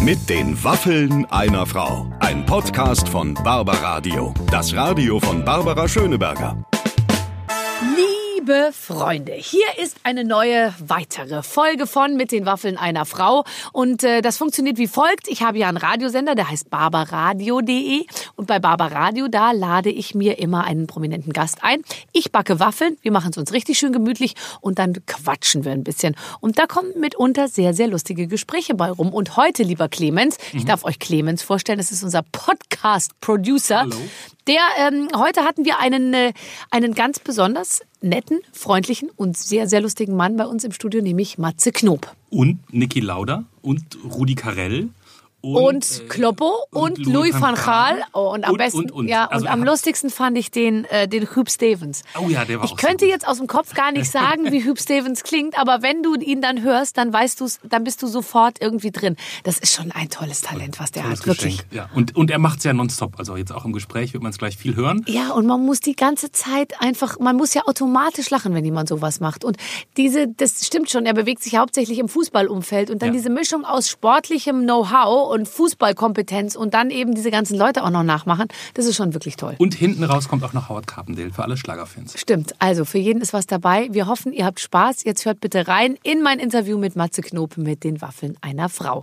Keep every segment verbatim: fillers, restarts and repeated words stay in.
Mit den Waffeln einer Frau. Ein Podcast von Barbaradio. Das Radio von Barbara Schöneberger. Liebe Freunde, hier ist eine neue, weitere Folge von Mit den Waffeln einer Frau. Und äh, das funktioniert wie folgt. Ich habe ja einen Radiosender, der heißt barbaradio punkt de. Und bei Barbaradio, da lade ich mir immer einen prominenten Gast ein. Ich backe Waffeln, wir machen es uns richtig schön gemütlich und dann quatschen wir ein bisschen. Und da kommen mitunter sehr, sehr lustige Gespräche bei rum. Und heute, lieber Clemens, mhm. ich darf euch Clemens vorstellen, das ist unser Podcast-Producer. Hallo. Der, ähm, heute hatten wir einen, äh, einen ganz besonders netten, freundlichen und sehr, sehr lustigen Mann bei uns im Studio, nämlich Matze Knob. Und Niki Lauda und Rudi Carrell. Und, und äh, Kloppo und, und Louis van Gaal. Oh, und am und, besten, und, und. ja, also, und am lustigsten fand ich den, äh, den Hugh Stevens. Oh ja, der war Ich auch könnte so jetzt aus dem Kopf gar nicht sagen, wie Hugh Stevens klingt, aber wenn du ihn dann hörst, dann weißt du's, dann bist du sofort irgendwie drin. Das ist schon ein tolles Talent, was der tolles hat, wirklich. Geschenk. Ja. Und, und er macht's ja nonstop. Also jetzt auch im Gespräch wird man es gleich viel hören. Ja, und man muss die ganze Zeit einfach, man muss ja automatisch lachen, wenn jemand sowas macht. Und diese, das stimmt schon, er bewegt sich hauptsächlich im Fußballumfeld und dann ja. diese Mischung aus sportlichem Know-how und Fußballkompetenz und dann eben diese ganzen Leute auch noch nachmachen, das ist schon wirklich toll. Und hinten raus kommt auch noch Howard Carpendale für alle Schlagerfans. Stimmt, also für jeden ist was dabei. Wir hoffen, ihr habt Spaß. Jetzt hört bitte rein in mein Interview mit Matze Knob mit den Waffeln einer Frau.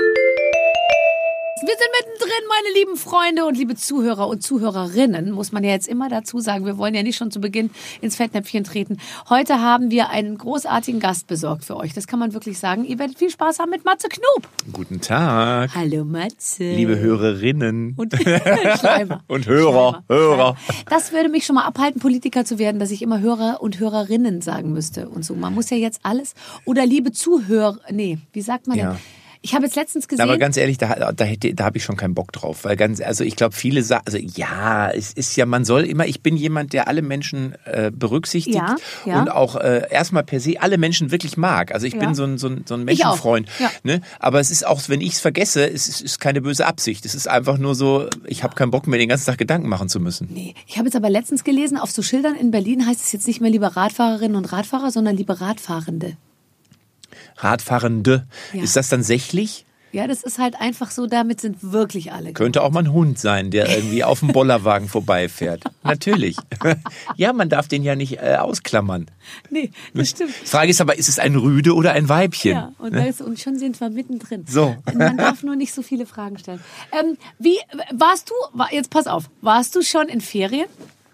Wir sind mittendrin, meine lieben Freunde und liebe Zuhörer und Zuhörerinnen, muss man ja jetzt immer dazu sagen. Wir wollen ja nicht schon zu Beginn ins Fettnäpfchen treten. Heute haben wir einen großartigen Gast besorgt für euch. Das kann man wirklich sagen. Ihr werdet viel Spaß haben mit Matze Knob. Guten Tag. Hallo Matze. Liebe Hörerinnen. Und Schleimer. Und Hörer. Schleimer. Hörer. Das würde mich schon mal abhalten, Politiker zu werden, dass ich immer Hörer und Hörerinnen sagen müsste und so. Man muss ja jetzt alles. Oder liebe Zuhörer. Nee, wie sagt man denn? Ja. Ich habe jetzt letztens gesehen... Aber ganz ehrlich, da, da, hätte, da habe ich schon keinen Bock drauf. Weil ganz, also ich glaube, viele sagen, also ja, es ist ja, man soll immer, ich bin jemand, der alle Menschen äh, berücksichtigt ja, ja. und auch äh, erstmal per se alle Menschen wirklich mag. Also ich ja. bin so ein, so ein, so ein Menschenfreund. Ja. Ne? Aber es ist auch, wenn ich es vergesse, es ist, ist keine böse Absicht. Es ist einfach nur so, ich habe keinen Bock mehr, den ganzen Tag Gedanken machen zu müssen. Nee, ich habe jetzt aber letztens gelesen, auf so Schildern in Berlin heißt es jetzt nicht mehr lieber Radfahrerinnen und Radfahrer, sondern lieber Radfahrende. Radfahrende. Ja. Ist das dann sächlich? Ja, das ist halt einfach so, damit sind wirklich alle. Könnte auch mal ein Hund sein, der irgendwie auf dem Bollerwagen vorbeifährt. Natürlich. Ja, man darf den ja nicht äh, ausklammern. Nee, das stimmt. Die Frage ist aber, ist es ein Rüde oder ein Weibchen? Ja, und, ne? das, und schon sind wir mittendrin. So. Man darf nur nicht so viele Fragen stellen. Ähm, wie, warst du, jetzt pass auf, warst du schon in Ferien?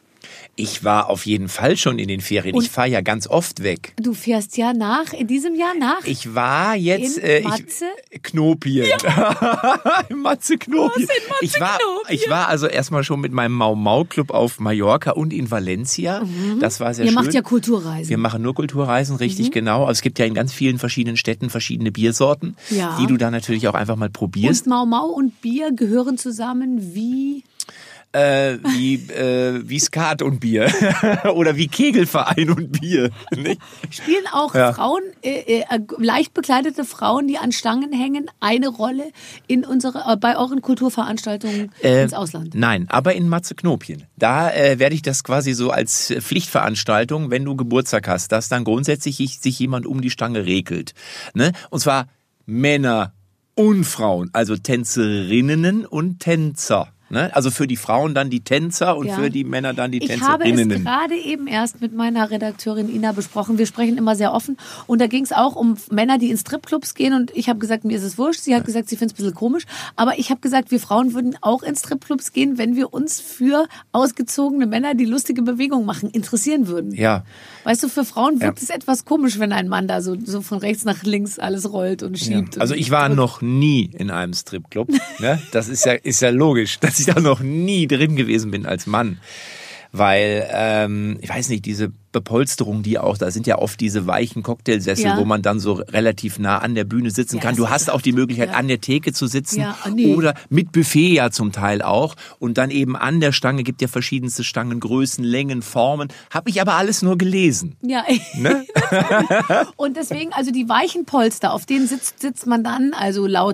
Ich war auf jeden Fall schon in den Ferien. Und ich fahre ja ganz oft weg. Du fährst ja nach, in diesem Jahr nach? Ich war jetzt... In äh, Matze? Ich, Knopien. Ja. Matze Knopien. Was in Matze ich war, Knopien? ich war also erstmal schon mit meinem Mau-Mau-Club auf Mallorca und in Valencia. Mhm. Das war sehr Ihr schön. Ihr macht ja Kulturreisen. Wir machen nur Kulturreisen, richtig, mhm. genau. Aber es gibt ja in ganz vielen verschiedenen Städten verschiedene Biersorten, ja. die du da natürlich auch einfach mal probierst. Und Mau-Mau und Bier gehören zusammen wie... Äh, wie, äh, wie Skat und Bier. Oder wie Kegelverein und Bier. Nicht? Spielen auch ja. Frauen, äh, äh, leicht bekleidete Frauen, die an Stangen hängen, eine Rolle in unsere, äh, bei euren Kulturveranstaltungen äh, ins Ausland? Nein, aber in Matze Knopien. Da äh, werde ich das quasi so als Pflichtveranstaltung, wenn du Geburtstag hast, dass dann grundsätzlich sich jemand um die Stange regelt. Ne? Und zwar Männer und Frauen, also Tänzerinnen und Tänzer. Ne? Also für die Frauen dann die Tänzer und ja. für die Männer dann die ich Tänzerinnen. Ich habe es gerade eben erst mit meiner Redakteurin Ina besprochen. Wir sprechen immer sehr offen. Und da ging es auch um Männer, die in Stripclubs gehen. Und ich habe gesagt, mir ist es wurscht. Sie hat gesagt, sie findet es ein bisschen komisch. Aber ich habe gesagt, wir Frauen würden auch in Stripclubs gehen, wenn wir uns für ausgezogene Männer, die lustige Bewegungen machen, interessieren würden. Ja. Weißt du, für Frauen wirkt ja. es etwas komisch, wenn ein Mann da so, so von rechts nach links alles rollt und schiebt. Ja. Also ich war noch nie in einem Stripclub. Ne? Das ist ja, ist ja logisch, dass ich da noch nie drin gewesen bin als Mann. Weil, ähm, ich weiß nicht, diese Bepolsterung, die auch, da sind ja oft diese weichen Cocktailsessel, ja. wo man dann so relativ nah an der Bühne sitzen ja, kann. Du hast auch die Möglichkeit, ja. an der Theke zu sitzen ja, nee. oder mit Buffet ja zum Teil auch. Und dann eben an der Stange, gibt ja verschiedenste Stangengrößen, Längen, Formen. Habe ich aber alles nur gelesen. Ja, ne? Und deswegen, also die weichen Polster, auf denen sitzt, sitzt man dann, also laut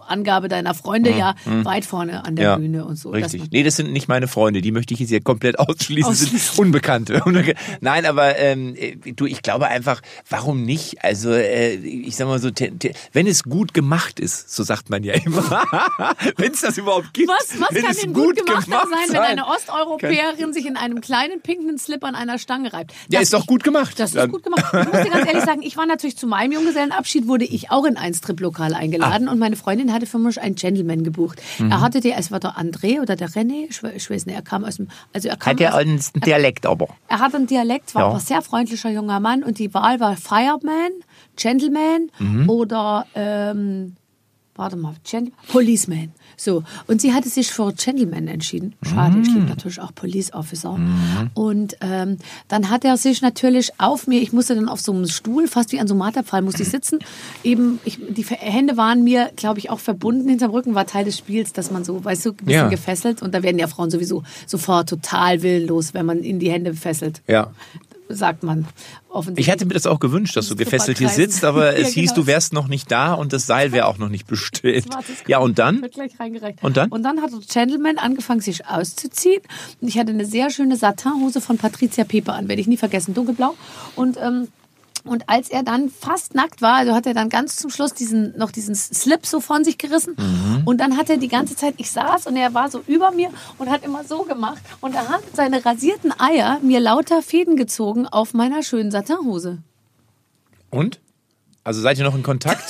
Angabe deiner Freunde mhm. ja mhm. weit vorne an der ja. Bühne und so. Richtig. Nee, das sind nicht meine Freunde, die möchte ich jetzt hier komplett ausschließen, das Ausschließen. sind Unbekannte. Nein, aber ähm, du, ich glaube einfach, warum nicht? Also äh, ich sag mal so, te, te, wenn es gut gemacht ist, so sagt man ja immer, wenn es das überhaupt gibt. Was, was wenn kann es denn gut gemacht, gemacht sein, wenn sein eine Osteuropäerin sich in einem kleinen pinken Slip an einer Stange reibt? Ja, ist doch gut gemacht. Das ist gut gemacht. Ich muss dir ganz ehrlich sagen, ich war natürlich zu meinem Junggesellenabschied, wurde ich auch in ein Striplokal eingeladen ah. und meine Freundin hatte für mich einen Gentleman gebucht. Mhm. Er hatte der, es war der André oder der René, ich, ich weiß nicht, er kam aus dem, also er kam Hat er aus, einen Dialekt aber? Er hat einen Dialekt, war ja. ein sehr freundlicher junger Mann und die Wahl war Fireman, Gentleman mhm. oder, ähm, warte mal, Gent- Policeman. So. Und sie hatte sich für Gentleman entschieden. Schade, mm. ich liebe natürlich auch Police Officer. Mm. Und ähm, dann hat er sich natürlich auf mir, ich musste dann auf so einem Stuhl, fast wie an so einem Marterpfahl, musste ich sitzen. Eben, ich, die Hände waren mir, glaube ich, auch verbunden hinterm Rücken, war Teil des Spiels, dass man so, weißt du, ein bisschen ja. gefesselt. Und da werden ja Frauen sowieso sofort total willenlos, wenn man in die Hände fesselt. Ja. Sagt man offensichtlich. Ich hätte mir das auch gewünscht, dass du gefesselt hier sitzt, aber es ja, hieß, genau. du wärst noch nicht da und das Seil wäre auch noch nicht bestellt. Ja, und dann? Wird gleich reingereicht. Und dann? Und dann hat der Gentleman angefangen, sich auszuziehen. Und ich hatte eine sehr schöne Satinhose von Patricia Pepe an, werde ich nie vergessen, dunkelblau. Und ähm, Und als er dann fast nackt war, also hat er dann ganz zum Schluss diesen, noch diesen Slip so von sich gerissen. Mhm. Und dann hat er die ganze Zeit, ich saß und er war so über mir und hat immer so gemacht. Und er hat seine rasierten Eier mir lauter Fäden gezogen auf meiner schönen Satinhose. Und? Also seid ihr noch in Kontakt?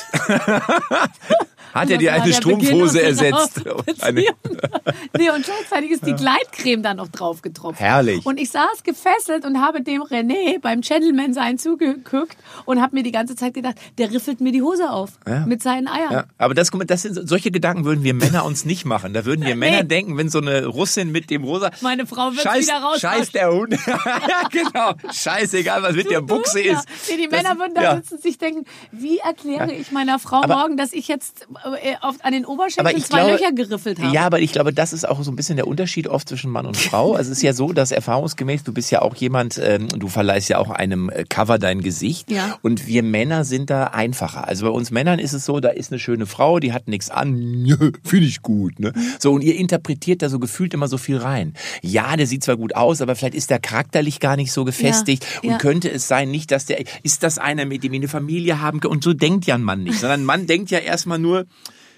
Hat er dir eine Strumpfhose ersetzt? Eine nee, und gleichzeitig ist die Gleitcreme dann noch drauf getropft. Herrlich. Und ich saß gefesselt und habe dem René beim Gentleman sein zugeguckt und habe mir die ganze Zeit gedacht, der riffelt mir die Hose auf ja. mit seinen Eiern. Ja. Aber das, das sind, solche Gedanken würden wir Männer uns nicht machen. Da würden wir nee. Männer denken, wenn so eine Russin mit dem rosa... Meine Frau wird Scheiß, wieder raus. Scheiß der Hund. Ja, genau. Scheißegal, was mit du, der Buchse du, ist. Ja. Nee, die das, Männer würden da ja. sitzen und sich denken, wie erkläre ja. ich meiner Frau aber, morgen, dass ich jetzt auf, an den Oberschenkeln zwei glaube, Löcher geriffelt habe? Ja, aber ich glaube, das ist auch so ein bisschen der Unterschied oft zwischen Mann und Frau. Also es ist ja so, dass erfahrungsgemäß, du bist ja auch jemand, ähm, du verleihst ja auch einem Cover dein Gesicht. Ja. Und wir Männer sind da einfacher. Also bei uns Männern ist es so, da ist eine schöne Frau, die hat nichts an, finde ich gut. Ne? So, und ihr interpretiert da so gefühlt immer so viel rein. Ja, der sieht zwar gut aus, aber vielleicht ist der charakterlich gar nicht so gefestigt. Ja, und ja. könnte es sein, nicht, dass der, ist das einer, mit dem ich eine Familie haben kann? Und so denkt ja ein Mann nicht, sondern ein Mann denkt ja erstmal nur,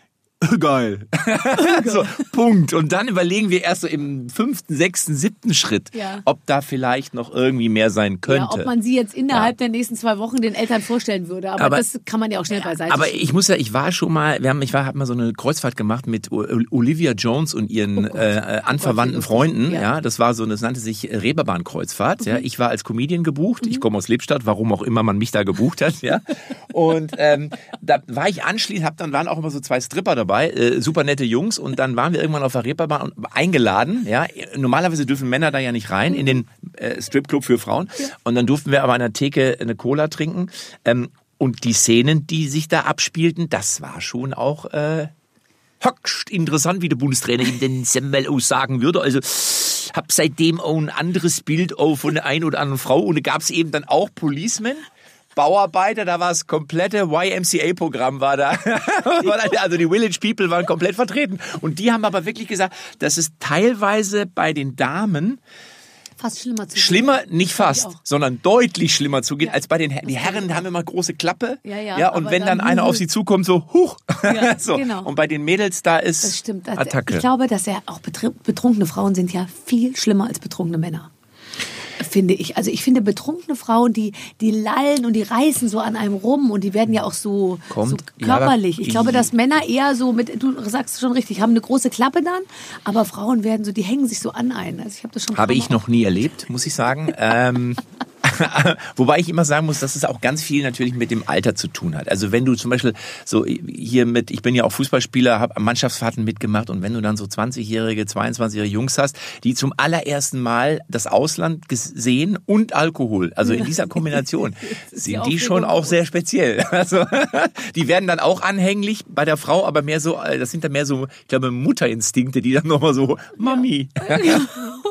geil. So, Punkt. Und dann überlegen wir erst so im fünften, sechsten, siebten Schritt, ja. ob da vielleicht noch irgendwie mehr sein könnte. Ja, ob man sie jetzt innerhalb ja. der nächsten zwei Wochen den Eltern vorstellen würde. Aber, aber das kann man ja auch schnell beiseite Aber schieben. ich muss ja, ich war schon mal, wir haben, ich war, hab mal so eine Kreuzfahrt gemacht mit Olivia Jones und ihren oh äh, anverwandten oh Freunden. Ja. ja, das war so, das nannte sich Reeperbahn-Kreuzfahrt. Mhm. Ja, ich war als Comedian gebucht. Mhm. Ich komme aus Lippstadt, warum auch immer man mich da gebucht hat. Ja, und ähm, da war ich anschließend, hab dann waren auch immer so zwei Stripper dabei. Dabei, äh, super nette Jungs und dann waren wir irgendwann auf der Reeperbahn eingeladen, ja, normalerweise dürfen Männer da ja nicht rein in den äh, Stripclub für Frauen ja. und dann durften wir aber an der Theke eine Cola trinken ähm, und die Szenen, die sich da abspielten, das war schon auch äh, höchst interessant, wie der Bundestrainer in den Semmel aussagen würde, also hab seitdem auch ein anderes Bild auch von der einen oder anderen Frau und da gab es eben dann auch Policemen, Bauarbeiter, da war das komplette Y M C A-Programm war da. Also die Village People waren komplett vertreten. Und die haben aber wirklich gesagt, dass es teilweise bei den Damen fast schlimmer zugeht. Schlimmer, nicht fast, sondern deutlich schlimmer zugeht ja. als bei den Herren. Die Herren haben immer große Klappe. Ja, ja, ja, und wenn dann, dann einer auf sie zukommt, so, huch. Ja, so. Genau. Und bei den Mädels, da ist das stimmt. Attacke. Ich glaube, dass ja auch betrunkene Frauen sind ja viel schlimmer als betrunkene Männer. Finde ich. Also ich finde betrunkene Frauen, die, die lallen und die reißen so an einem rum und die werden ja auch so, so körperlich. Ja, ich glaube, dass Männer eher so mit, du sagst schon richtig, haben eine große Klappe dann, aber Frauen werden so, die hängen sich so an einen. Also ich habe das schon. Habe ich noch nie erlebt, muss ich sagen. ähm, Wobei ich immer sagen muss, dass es auch ganz viel natürlich mit dem Alter zu tun hat. Also wenn du zum Beispiel so hier mit, ich bin ja auch Fußballspieler, habe Mannschaftsfahrten mitgemacht und wenn du dann so zwanzigjährige, zweiundzwanzigjährige Jungs hast, die zum allerersten Mal das Ausland gesehen und Alkohol, also in dieser Kombination, sind die schon auch sehr speziell. Also die werden dann auch anhänglich bei der Frau, aber mehr so, das sind dann mehr so, ich glaube, Mutterinstinkte, die dann nochmal so, Mami. Ja.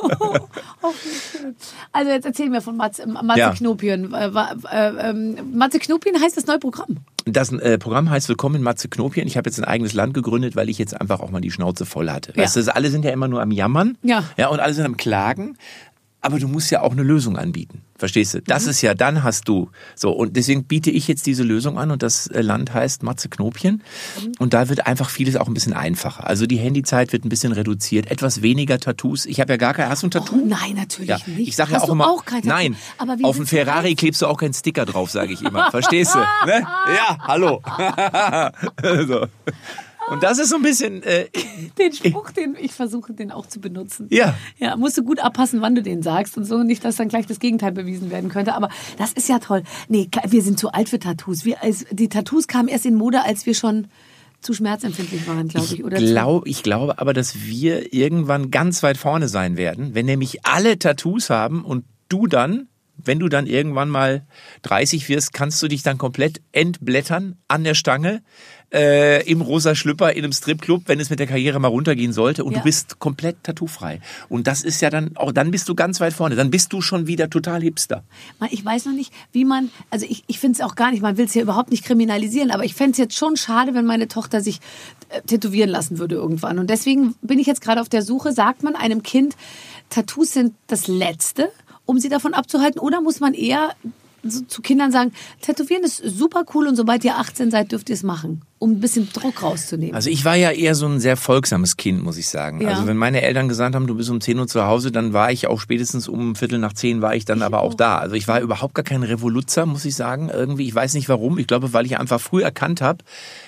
Also jetzt erzähl mir von Matze, Matze ja. Knopian. Äh, äh, äh, Matze Knopian heißt das neue Programm. Das äh, Programm heißt Willkommen in Matze Knopien. Ich habe jetzt ein eigenes Land gegründet, weil ich jetzt einfach auch mal die Schnauze voll hatte. Ja. Weißt du, alle sind ja immer nur am Jammern. Ja. Ja, und alle sind am Klagen. Aber du musst ja auch eine Lösung anbieten. Verstehst du? Das mhm. ist ja, dann hast du so. Und deswegen biete ich jetzt diese Lösung an und das Land heißt Matze Knopien. Mhm. Und da wird einfach vieles auch ein bisschen einfacher. Also die Handyzeit wird ein bisschen reduziert, etwas weniger Tattoos. Ich habe ja gar kein, hast du ein Tattoo? Oh, nein, natürlich ja. nicht. Ich sage ja auch immer, auch kein Tattoo? Nein, aber wie auf dem Ferrari klebst du auch keinen Sticker drauf, sage ich immer. Verstehst du? Ne? Ja, hallo. so. Und das ist so ein bisschen... Äh, den Spruch, den ich versuche, den auch zu benutzen. Ja. Ja, musst du gut abpassen, wann du den sagst und so. Nicht, dass dann gleich das Gegenteil bewiesen werden könnte. Aber das ist ja toll. Nee, wir sind zu alt für Tattoos. Wir, als, die Tattoos kamen erst in Mode, als wir schon zu schmerzempfindlich waren, glaube ich. Oder ich, glaub, ich glaube aber, dass wir irgendwann ganz weit vorne sein werden, wenn nämlich alle Tattoos haben und du dann... Wenn du dann irgendwann mal dreißig wirst, kannst du dich dann komplett entblättern an der Stange, äh, im rosa Schlüpper, in einem Stripclub, wenn es mit der Karriere mal runtergehen sollte und ja. du bist komplett tattoofrei. Und das ist ja dann, auch dann bist du ganz weit vorne. Dann bist du schon wieder total Hipster. Ich weiß noch nicht, wie man, also ich, ich finde es auch gar nicht, man will es ja überhaupt nicht kriminalisieren, aber ich fände es jetzt schon schade, wenn meine Tochter sich äh, tätowieren lassen würde irgendwann. Und deswegen bin ich jetzt gerade auf der Suche, sagt man einem Kind, Tattoos sind das Letzte, um sie davon abzuhalten? Oder muss man eher so zu Kindern sagen, Tätowieren ist super cool und sobald ihr achtzehn seid, dürft ihr es machen, um ein bisschen Druck rauszunehmen? Also ich war ja eher so ein sehr folgsames Kind, muss ich sagen. Ja. Also wenn meine Eltern gesagt haben, du bist um zehn Uhr zu Hause, dann war ich auch spätestens um Viertel nach zehn war ich dann ich aber auch, auch da. Also ich war überhaupt gar kein Revoluzer, muss ich sagen. Irgendwie, ich weiß nicht warum. Ich glaube, weil ich einfach früh erkannt habe,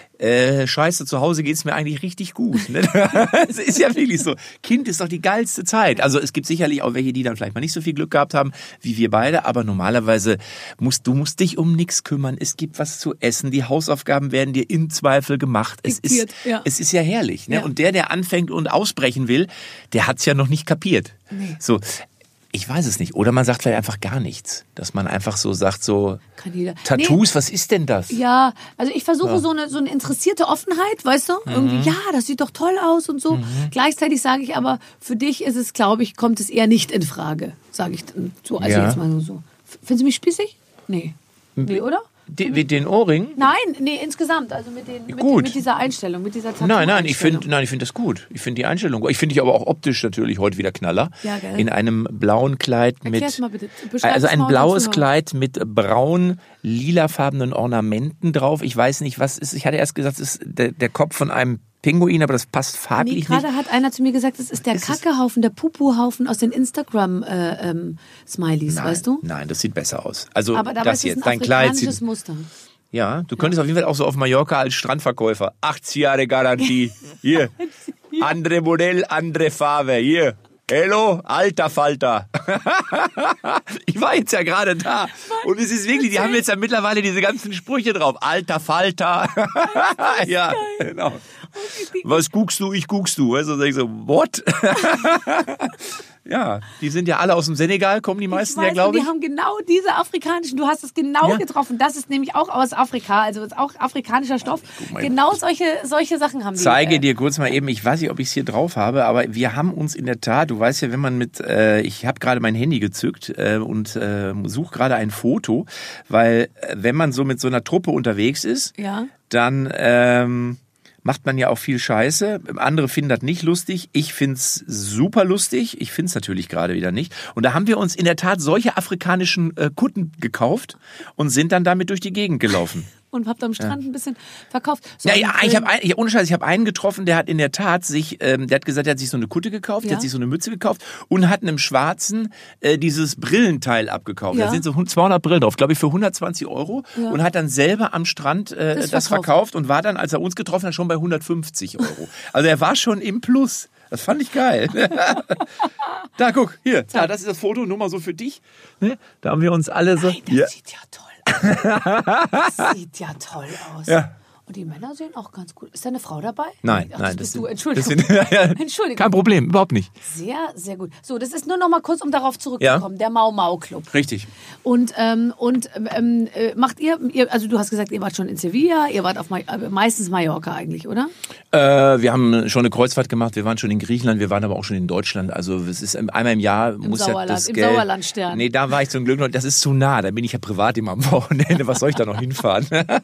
Äh, scheiße, zu Hause geht's mir eigentlich richtig gut. Ne? Es ist ja wirklich so. Kind ist doch die geilste Zeit. Also es gibt sicherlich auch welche, die dann vielleicht mal nicht so viel Glück gehabt haben, wie wir beide. Aber normalerweise musst du musst dich um nichts kümmern. Es gibt was zu essen. Die Hausaufgaben werden dir im Zweifel gemacht. Es Diktiert, ist, ja. es ist ja herrlich. Ne? Ja. Und der, der anfängt und ausbrechen will, der hat's ja noch nicht kapiert. Nee. So. Ich weiß es nicht. Oder man sagt vielleicht einfach gar nichts. Dass man einfach so sagt, so Tattoos, nee. Was ist denn das? Ja, also ich versuche ja. so eine so eine interessierte Offenheit, weißt du? Mhm. Irgendwie, ja, das sieht doch toll aus und so. Mhm. Gleichzeitig sage ich aber, für dich ist es, glaube ich, kommt es eher nicht in Frage. Sage ich so, also ja. jetzt mal nur so. Finden Sie mich spießig? Nee. Nee, oder? Die, mit den Ohrringen? Nein, nee, insgesamt. Also mit, den, mit, gut. mit dieser Einstellung, mit dieser Tattoo Nein, nein, ich finde nein, ich finde das gut. Ich finde die Einstellung gut. Ich finde dich aber auch optisch natürlich heute wieder Knaller. Ja, geil. In einem blauen Kleid Erklär's mit... mal bitte. Beschreib's also ein mal blaues Kleid mit braun-lilafarbenen Ornamenten drauf. Ich weiß nicht, was ist... Ich hatte erst gesagt, es ist der, der Kopf von einem Pinguin, aber das passt farblich nee, nicht. Gerade hat einer zu mir gesagt, das ist der ist Kackehaufen, der Pupuhaufen aus den Instagram-Smileys, äh, ähm, weißt du? Nein, das sieht besser aus. Also aber dabei das ist es jetzt, ein dein Kleid afrikanisches Muster. Ja, du könntest ja. auf jeden Fall auch so auf Mallorca als Strandverkäufer. achtzig Jahre Garantie. Hier. Ja. Andere Modell, andere Farbe. Hier. Hello, alter Falter. Ich war jetzt ja gerade da. Und es ist wirklich, die haben jetzt ja mittlerweile diese ganzen Sprüche drauf. Alter Falter. Ja, genau. Was guckst du, ich guckst du. Also sag ich so, what? Ja, die sind ja alle aus dem Senegal, kommen die meisten, ich weiß, ja, glaube ich. Die haben genau diese afrikanischen, du hast es genau ja. getroffen. Das ist nämlich auch aus Afrika, also ist auch afrikanischer Stoff. Ja, genau solche, solche Sachen haben die. Ich zeige äh, dir kurz mal eben, ich weiß nicht, ob ich es hier drauf habe, aber wir haben uns in der Tat, du weißt ja, wenn man mit, äh, ich habe gerade mein Handy gezückt äh, und äh, suche gerade ein Foto, weil äh, wenn man so mit so einer Truppe unterwegs ist, ja. dann... Ähm, macht man ja auch viel Scheiße. Andere finden das nicht lustig. Ich find's super lustig. Ich find's natürlich gerade wieder nicht. Und da haben wir uns in der Tat solche afrikanischen äh, Kutten gekauft und sind dann damit durch die Gegend gelaufen. Und habt am Strand ja. ein bisschen verkauft. So ja, ja, ich habe ein, ja, ohne Scheiß, ich habe einen getroffen, der hat in der Tat sich, ähm, der hat gesagt, der hat sich so eine Kutte gekauft, ja. der hat sich so eine Mütze gekauft und hat einem Schwarzen äh, dieses Brillenteil abgekauft. Ja. Da sind so zweihundert Brillen drauf, glaube ich, für hundertzwanzig Euro ja. und hat dann selber am Strand äh, das, das verkauft. verkauft und war dann, als er uns getroffen hat, schon bei hundertfünfzig Euro. Also er war schon im Plus. Das fand ich geil. Da, guck, hier, da, das ist das Foto, nur mal so für dich. Ne? Da haben wir uns alle so... Nein, das ja. sieht ja toll aus. Das sieht ja toll aus. Ja. Und die Männer sehen auch ganz gut. Ist da eine Frau dabei? Nein, Ach, nein. Das bist das du. sind, Entschuldigung. Das sind, ja, ja. Entschuldigung. Kein Problem, überhaupt nicht. Sehr, sehr gut. So, das ist nur noch mal kurz, um darauf zurückzukommen. Ja. Der Mau Mau Club. Richtig. Und, ähm, und ähm, macht ihr, ihr, also du hast gesagt, ihr wart schon in Sevilla, ihr wart auf meistens Mallorca eigentlich, oder? Äh, wir haben schon eine Kreuzfahrt gemacht, wir waren schon in Griechenland, wir waren aber auch schon in Deutschland. Also es ist einmal im Jahr Im muss Sauerland, ja das im Geld... Sauerlandstern. Nee, da war ich zum Glück noch, das ist zu nah, da bin ich ja privat immer am Wochenende, was soll ich da noch hinfahren?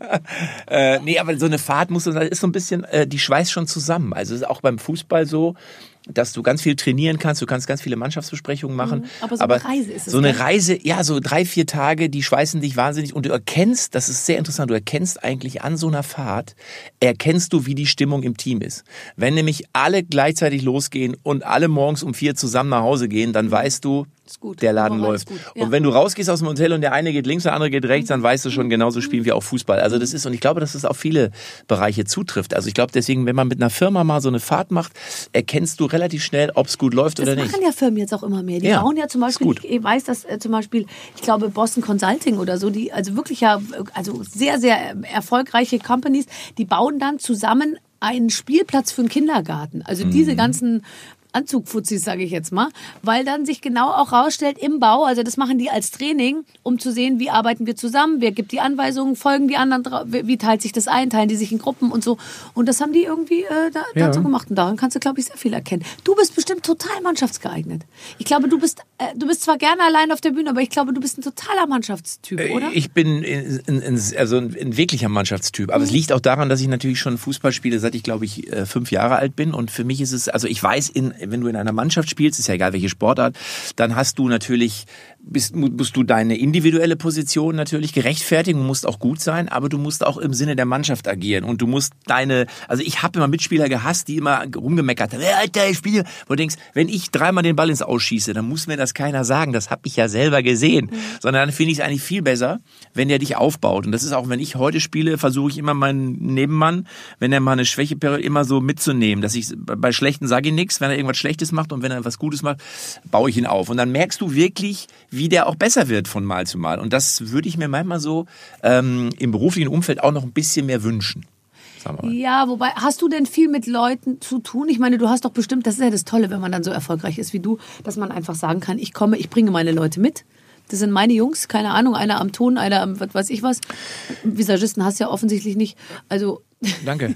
äh, nee, aber so eine Fahrt muss, das ist so ein bisschen, äh, die schweißt schon zusammen. Also es ist auch beim Fußball so, dass du ganz viel trainieren kannst, du kannst ganz viele Mannschaftsbesprechungen machen. Mhm, aber so eine Reise ist es. So eine gell? Reise, ja, so drei, vier Tage, die schweißen dich wahnsinnig und du erkennst, das ist sehr interessant, du erkennst eigentlich an so einer Fahrt, erkennst du, wie die Stimmung im Team ist. Wenn nämlich alle gleichzeitig losgehen und alle morgens um vier zusammen nach Hause gehen, dann weißt du, Ist gut. der Laden Moral läuft. ist gut. Ja. Und wenn du rausgehst aus dem Hotel und der eine geht links, der andere geht rechts, dann weißt du schon, genauso spielen wir auch Fußball. Also das ist, und ich glaube, dass das auf viele Bereiche zutrifft. Also ich glaube deswegen, wenn man mit einer Firma mal so eine Fahrt macht, erkennst du relativ schnell, ob es gut läuft Das oder nicht. machen ja Firmen jetzt auch immer mehr. Die Ja, bauen ja zum Beispiel, ist gut. ich weiß, dass äh, zum Beispiel, ich glaube Boston Consulting oder so, die also wirklich ja, also sehr, sehr äh, erfolgreiche Companies, die bauen dann zusammen einen Spielplatz für einen Kindergarten. Also diese Mhm. ganzen Anzugfuzis, sage ich jetzt mal, weil dann sich genau auch rausstellt im Bau, also das machen die als Training, um zu sehen, wie arbeiten wir zusammen, wer gibt die Anweisungen, folgen die anderen, dra- wie teilt sich das ein, teilen die sich in Gruppen und so. Und das haben die irgendwie äh, da, Ja. dazu gemacht und daran kannst du, glaube ich, sehr viel erkennen. Du bist bestimmt total mannschaftsgeeignet. Ich glaube, du bist, äh, du bist zwar gerne allein auf der Bühne, aber ich glaube, du bist ein totaler Mannschaftstyp, oder? Ich bin in, in, in, also ein wirklicher Mannschaftstyp. Aber Mhm. es liegt auch daran, dass ich natürlich schon Fußball spiele, seit ich, glaube ich, äh, fünf Jahre alt bin. Und für mich ist es, also ich weiß, in, wenn du in einer Mannschaft spielst, ist ja egal welche Sportart, dann hast du natürlich, bist, musst du deine individuelle Position natürlich gerechtfertigen, du musst auch gut sein, aber du musst auch im Sinne der Mannschaft agieren. Und du musst deine, also ich habe immer Mitspieler gehasst, die immer rumgemeckert haben, hey, Alter, ich spiele, wo du denkst, wenn ich dreimal den Ball ins Ausschieße, dann muss mir das keiner sagen, das habe ich ja selber gesehen. Mhm. Sondern dann finde ich es eigentlich viel besser, wenn der dich aufbaut. Und das ist auch, wenn ich heute spiele, versuche ich immer meinen Nebenmann, wenn er mal eine Schwäche immer so mitzunehmen, dass ich, bei Schlechten sage ich nichts, wenn er irgendwas Schlechtes macht und wenn er was Gutes macht, baue ich ihn auf. Und dann merkst du wirklich, wie der auch besser wird von Mal zu Mal. Und das würde ich mir manchmal so ähm, im beruflichen Umfeld auch noch ein bisschen mehr wünschen. Sagen wir mal. Ja, wobei, hast du denn viel mit Leuten zu tun? Ich meine, du hast doch bestimmt, das ist ja das Tolle, wenn man dann so erfolgreich ist wie du, dass man einfach sagen kann, ich komme, ich bringe meine Leute mit. Das sind meine Jungs, keine Ahnung, einer am Ton, einer am was weiß ich was. Visagisten hast du ja offensichtlich nicht. Also Danke.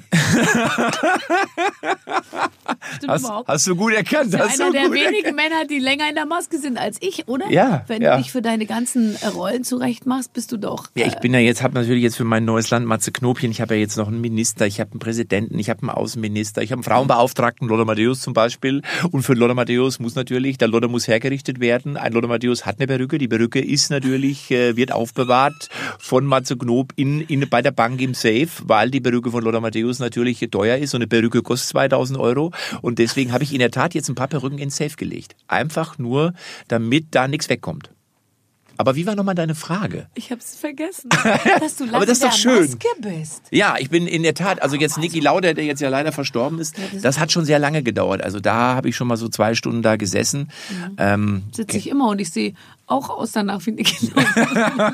stimmt Hast, überhaupt. hast du gut erkannt. Das Hast ist einer du der gut wenigen erkannt. Männer, die länger in der Maske sind als ich, oder? Ja, Wenn ja. du dich für deine ganzen äh, Rollen zurechtmachst, bist du doch. Ja, ich bin ja jetzt, habe natürlich jetzt für mein neues Land Matze Knopien, ich habe ja jetzt noch einen Minister, ich habe einen Präsidenten, ich habe einen Außenminister, ich habe einen Frauenbeauftragten, Lothar Matthäus zum Beispiel. Und für Lothar Matthäus muss natürlich, der Lothar muss hergerichtet werden. Ein Lothar Matthäus hat eine Perücke, die Perücke ist natürlich, äh, wird aufbewahrt von Matze Knob in, in, bei der Bank im Safe, weil die Perücke von Lothar Matthäus natürlich teuer ist. So eine Perücke kostet zweitausend Euro. Und deswegen habe ich in der Tat jetzt ein paar Perücken ins Safe gelegt. Einfach nur, damit da nichts wegkommt. Aber wie war nochmal deine Frage? Ich hab's vergessen, dass du lange Aber das ist doch der schön. Maske bist. Ja, ich bin in der Tat, also jetzt Niki Lauda, der jetzt ja leider verstorben ist, das hat schon sehr lange gedauert. Also da habe ich schon mal so zwei Stunden da gesessen. Mhm. Ähm, Sitze ich immer und ich sehe auch aus danach wie Niki Lauda.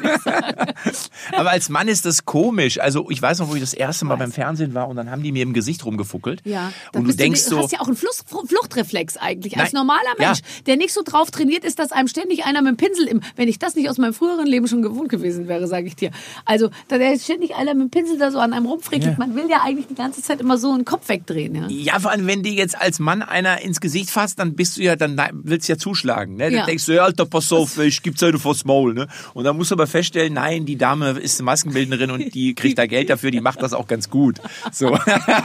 aber als Mann ist das komisch. Also ich weiß noch, wo ich das erste Mal beim Fernsehen war und dann haben die mir im Gesicht rumgefuckelt. Ja, dann und du bist denkst du, du so, hast ja auch einen Flucht, Fluchtreflex eigentlich. Als Nein. normaler Mensch, Ja. der nicht so drauf trainiert ist, dass einem ständig einer mit dem Pinsel im... Wenn ich das nicht aus meinem früheren Leben schon gewohnt gewesen wäre, sage ich dir. Also, da der ständig einer mit dem Pinsel da so an einem rumfrickelt. Ja. Man will ja eigentlich die ganze Zeit immer so einen Kopf wegdrehen. Ja, ja, vor allem, wenn dir jetzt als Mann einer ins Gesicht fasst, dann bist du ja, dann willst du ja zuschlagen. Ne? Dann Ja. denkst du, ja, Alter, pass auf, ich gib's heute vors Maul. Ne? Und dann musst du aber feststellen, nein, die Dame ist Maskenbildnerin und die kriegt da Geld dafür, die macht das auch ganz gut. So.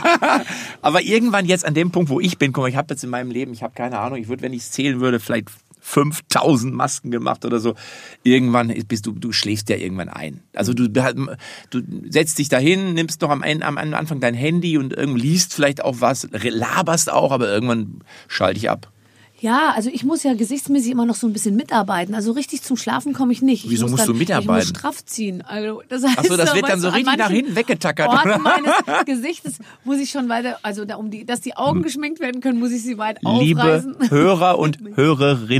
Aber irgendwann jetzt an dem Punkt, wo ich bin, guck mal, ich habe jetzt in meinem Leben, ich habe keine Ahnung, ich würde, wenn ich es zählen würde, vielleicht fünftausend Masken gemacht oder so. Irgendwann bist du, du schläfst ja irgendwann ein. Also du, du setzt dich dahin, nimmst noch am, am Anfang dein Handy und irgendwie liest vielleicht auch was, laberst auch, aber irgendwann schalte ich ab. Ja, also ich muss ja gesichtsmäßig immer noch so ein bisschen mitarbeiten. Also richtig zum Schlafen komme ich nicht. Ich Wieso muss musst dann, du mitarbeiten? Ich muss straff ziehen. Also das heißt, Ach so, das wird dann weißt so du, an richtig nach manchen hinten weggetackert. Orten meines Gesichtes muss ich schon weiter, also da, um die, dass die Augen geschminkt werden können, muss ich sie weit Liebe aufreißen. Hörer und Hörerinnen,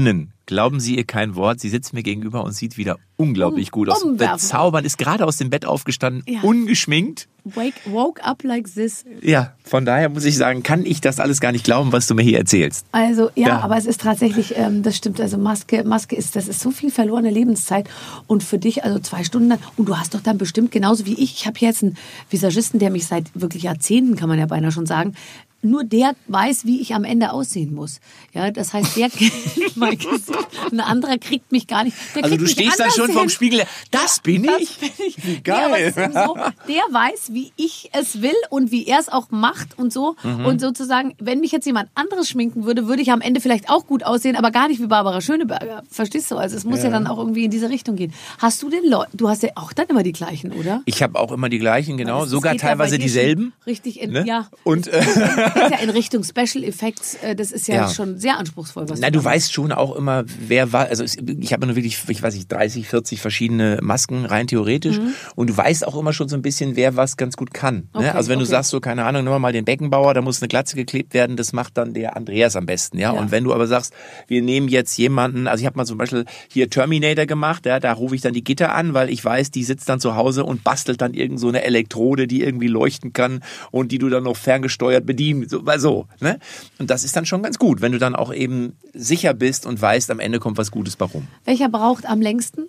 Glauben Sie ihr kein Wort. Sie sitzt mir gegenüber und sieht wieder unglaublich Um, gut aus. umwerfen. Bezaubern, ist gerade aus dem Bett aufgestanden, Ja. ungeschminkt. Wake, woke up like this. Ja, von daher muss ich sagen, kann ich das alles gar nicht glauben, was du mir hier erzählst. Also ja, Ja. aber es ist tatsächlich, ähm, das stimmt, also Maske, Maske ist, das ist so viel verlorene Lebenszeit und für dich also zwei Stunden dann, und du hast doch dann bestimmt genauso wie ich, ich habe jetzt einen Visagisten, der mich seit wirklich Jahrzehnten, kann man ja beinahe schon sagen, nur der weiß, wie ich am Ende aussehen muss. Ja, das heißt, der mein Gesicht, ein anderer kriegt mich gar nicht. Der Also kriegt du mich stehst dann anders schon vorm hin. Spiegel. Das bin Das ich. bin ich. Wie Ja, aber es geil. ist eben so, der weiß, wie ich es will und wie er es auch macht und so. Mhm. Und sozusagen, wenn mich jetzt jemand anderes schminken würde, würde ich am Ende vielleicht auch gut aussehen, aber gar nicht wie Barbara Schöneberger. Verstehst du? Also es muss ja, Ja. dann auch irgendwie in diese Richtung gehen. Hast du den Leuten, du hast ja auch dann immer die gleichen, oder? Ich habe auch immer die gleichen, genau. Das- das Sogar geht ja bei teilweise dir dieselben. schon Richtig, in, Ne? ja. Und äh, Das geht ja in Richtung Special Effects. äh, Das ist ja, Ja. schon sehr anspruchsvoll, was Na, du du da machst. weißt schon auch immer, wer war. Also es- ich habe nur wirklich, ich weiß nicht, dreißig, vierzig verschiedene Masken rein theoretisch. Und du weißt auch immer schon so ein bisschen, wer was ganz gut kann. Ne? Okay, Also wenn du okay. sagst, so keine Ahnung, nehmen wir mal den Beckenbauer, da muss eine Glatze geklebt werden, das macht dann der Andreas am besten. Ja. Ja. Und wenn du aber sagst, wir nehmen jetzt jemanden, also ich habe mal zum Beispiel hier Terminator gemacht, ja, da rufe ich dann die Gitter an, weil ich weiß, die sitzt dann zu Hause und bastelt dann irgend so eine Elektrode, die irgendwie leuchten kann und die du dann noch ferngesteuert bedienen, so, weil so. Ne? Und das ist dann schon ganz gut, wenn du dann auch eben sicher bist und weißt, am Ende kommt was Gutes bei rum. Welcher braucht am längsten?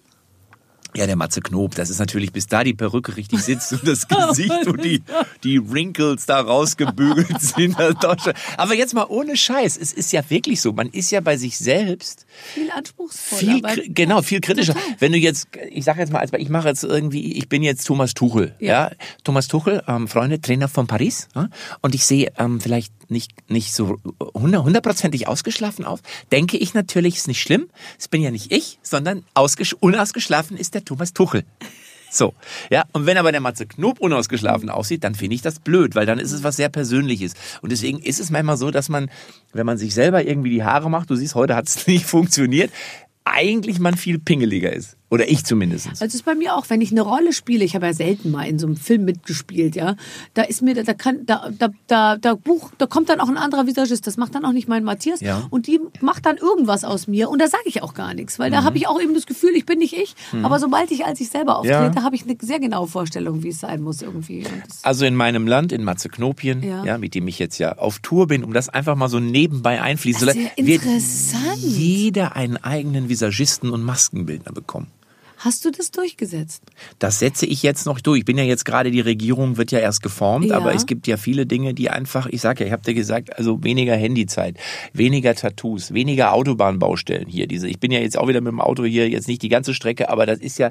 Ja, der Matze Knob, das ist natürlich, bis da die Perücke richtig sitzt und das Gesicht und die, die Wrinkles da rausgebügelt sind. Das ist doch schon- Aber jetzt mal ohne Scheiß, es ist ja wirklich so, man ist ja bei sich selbst Viel anspruchsvoller. viel, aber- kri- genau, viel kritischer. Total. Wenn du jetzt, ich sage jetzt mal, als ich mache jetzt irgendwie, ich bin jetzt Thomas Tuchel, ja, Ja. Thomas Tuchel, ähm, Freunde, Trainer von Paris, ja? Und ich sehe ähm, vielleicht nicht nicht so hundert- hundertprozentig ausgeschlafen auf. Denke ich natürlich, ist nicht schlimm. Es bin ja nicht ich, sondern ausgesch- unausgeschlafen ist der Thomas Tuchel. So, ja, und wenn aber der Matze Knob unausgeschlafen aussieht, dann finde ich das blöd, weil dann ist es was sehr Persönliches. Und deswegen ist es manchmal so, dass man, wenn man sich selber irgendwie die Haare macht, du siehst, heute hat es nicht funktioniert, eigentlich man viel pingeliger ist. Oder ich zumindest. Also es ist bei mir auch, wenn ich eine Rolle spiele, ich habe ja selten mal in so einem Film mitgespielt, ja, da ist mir, da kann, da, da, da, da Buch, da kommt dann auch ein anderer Visagist, das macht dann auch nicht mein Matthias Ja. und die macht dann irgendwas aus mir und da sage ich auch gar nichts, weil da habe ich auch eben das Gefühl, ich bin nicht ich, aber sobald ich als ich selber auftrete, Ja. habe ich eine sehr genaue Vorstellung, wie es sein muss irgendwie. Und das, Also in meinem Land, in Matzeknopien, Ja. ja. mit dem ich jetzt ja auf Tour bin, um das einfach mal so nebenbei einfließen zu Das ist lassen, ja wird interessant. jeder einen eigenen Visagisten und Maskenbildner bekommen. hast du das durchgesetzt? Das setze ich jetzt noch durch. Ich bin ja jetzt gerade, die Regierung wird ja erst geformt, Ja. aber es gibt ja viele Dinge, die einfach, ich sag ja, ich habe dir gesagt, also weniger Handyzeit, weniger Tattoos, weniger Autobahnbaustellen hier. Diese, ich bin ja jetzt auch wieder mit dem Auto hier, jetzt nicht die ganze Strecke, aber das ist ja,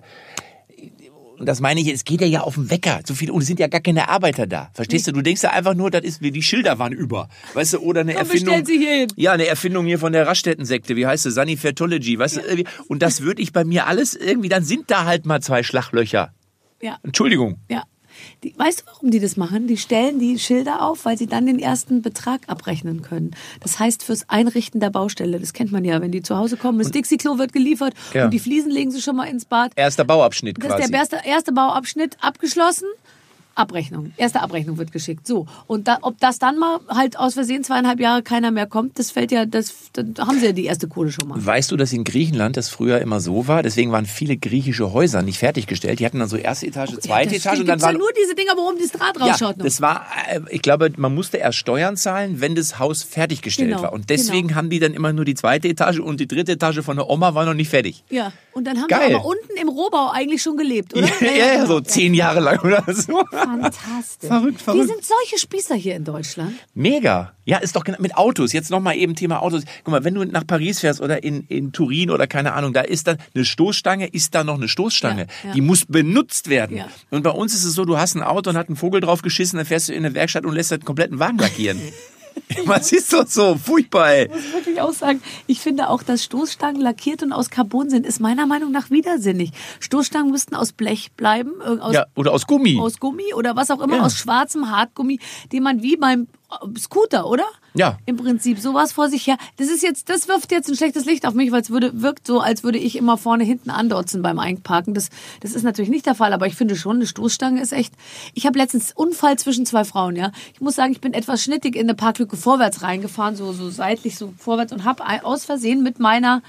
und das meine ich, es geht ja ja auf den Wecker. So viel, und es sind ja gar keine Arbeiter da. Verstehst du? Du denkst ja einfach nur, das ist wie die Schilder waren über. Weißt du, oder eine Komm, Erfindung. bestell sie hier hin. Ja, eine Erfindung hier von der Raststätten-Sekte. Wie heißt es? Sanifairtology. Weißt du, irgendwie. Und das würde ich bei mir alles irgendwie, dann sind da halt mal zwei Schlaglöcher. Ja. Entschuldigung. Ja. Die, weißt du, warum die das machen? Die stellen die Schilder auf, weil sie dann den ersten Betrag abrechnen können. Das heißt, fürs Einrichten der Baustelle, das kennt man ja, wenn die zu Hause kommen, das Dixie-Klo wird geliefert Ja. und die Fliesen legen sie schon mal ins Bad. Erster Bauabschnitt Das quasi. ist der erste, erste Bauabschnitt abgeschlossen. Abrechnung. Erste Abrechnung wird geschickt. So. Und da, ob das dann mal halt aus Versehen zweieinhalb Jahre keiner mehr kommt, das fällt ja, das, dann haben sie ja die erste Kohle schon mal. Weißt du, dass in Griechenland das früher immer so war? Deswegen waren viele griechische Häuser nicht fertiggestellt. Die hatten dann so erste Etage, zweite Ja, das Etage und stimmt. dann Gibt's ja waren nur diese Dinger, wo oben das Draht ja, rausschaut noch. das war, äh, ich glaube, man musste erst Steuern zahlen, wenn das Haus fertiggestellt Genau, war. Und deswegen genau. haben die dann immer nur die zweite Etage und die dritte Etage von der Oma war noch nicht fertig. Ja. Und dann haben Geil. sie aber unten im Rohbau eigentlich schon gelebt, oder? Ja, ja, ja, so genau. zehn Jahre lang oder so. Fantastisch. Verrückt, verrückt. Wir sind solche Spießer hier in Deutschland. Mega. Ja, ist doch genau, mit Autos. Jetzt nochmal eben Thema Autos. Guck mal, wenn du nach Paris fährst oder in, in Turin oder keine Ahnung, da ist dann eine Stoßstange, ist da noch eine Stoßstange. Ja, ja. Die muss benutzt werden. Ja. Und bei uns ist es so, du hast ein Auto und hat einen Vogel drauf geschissen, dann fährst du in eine Werkstatt und lässt den kompletten Wagen lackieren. Was ist doch so? Furchtbar, ey. Ich muss wirklich auch sagen, ich finde auch, dass Stoßstangen lackiert und aus Carbon sind, ist meiner Meinung nach widersinnig. Stoßstangen müssten aus Blech bleiben, äh, aus, Ja, oder aus Gummi. aus Gummi oder was auch immer, Ja. aus schwarzem Hartgummi, den man wie beim äh, Scooter, oder? Ja. Im Prinzip sowas vor sich her. Das ist jetzt, das wirft jetzt ein schlechtes Licht auf mich, weil es würde, wirkt so, als würde ich immer vorne hinten andotzen beim Einparken. Das, das ist natürlich nicht der Fall, aber ich finde schon, eine Stoßstange ist echt. Ich habe letztens Unfall zwischen zwei Frauen, ja. Ich muss sagen, ich bin etwas schnittig in eine Parklücke vorwärts reingefahren, so, so seitlich, so vorwärts und habe aus Versehen mit meiner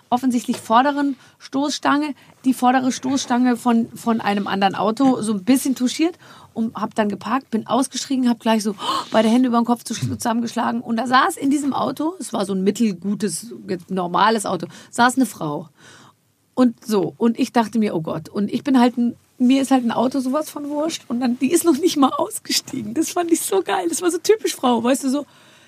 offensichtlich vorderen Stoßstange, die vordere Stoßstange von, von einem anderen Auto so ein bisschen touchiert und habe dann geparkt, bin ausgestiegen, habe gleich so beide Hände über den Kopf zusammengeschlagen und da saß in diesem Auto, es war so ein mittelgutes, normales Auto, saß eine Frau. Und so, und ich dachte mir, oh Gott, und ich bin halt ein, mir ist halt ein Auto sowas von wurscht und dann, die ist noch nicht mal ausgestiegen. Das fand ich so geil, das war so typisch Frau, weißt du, so,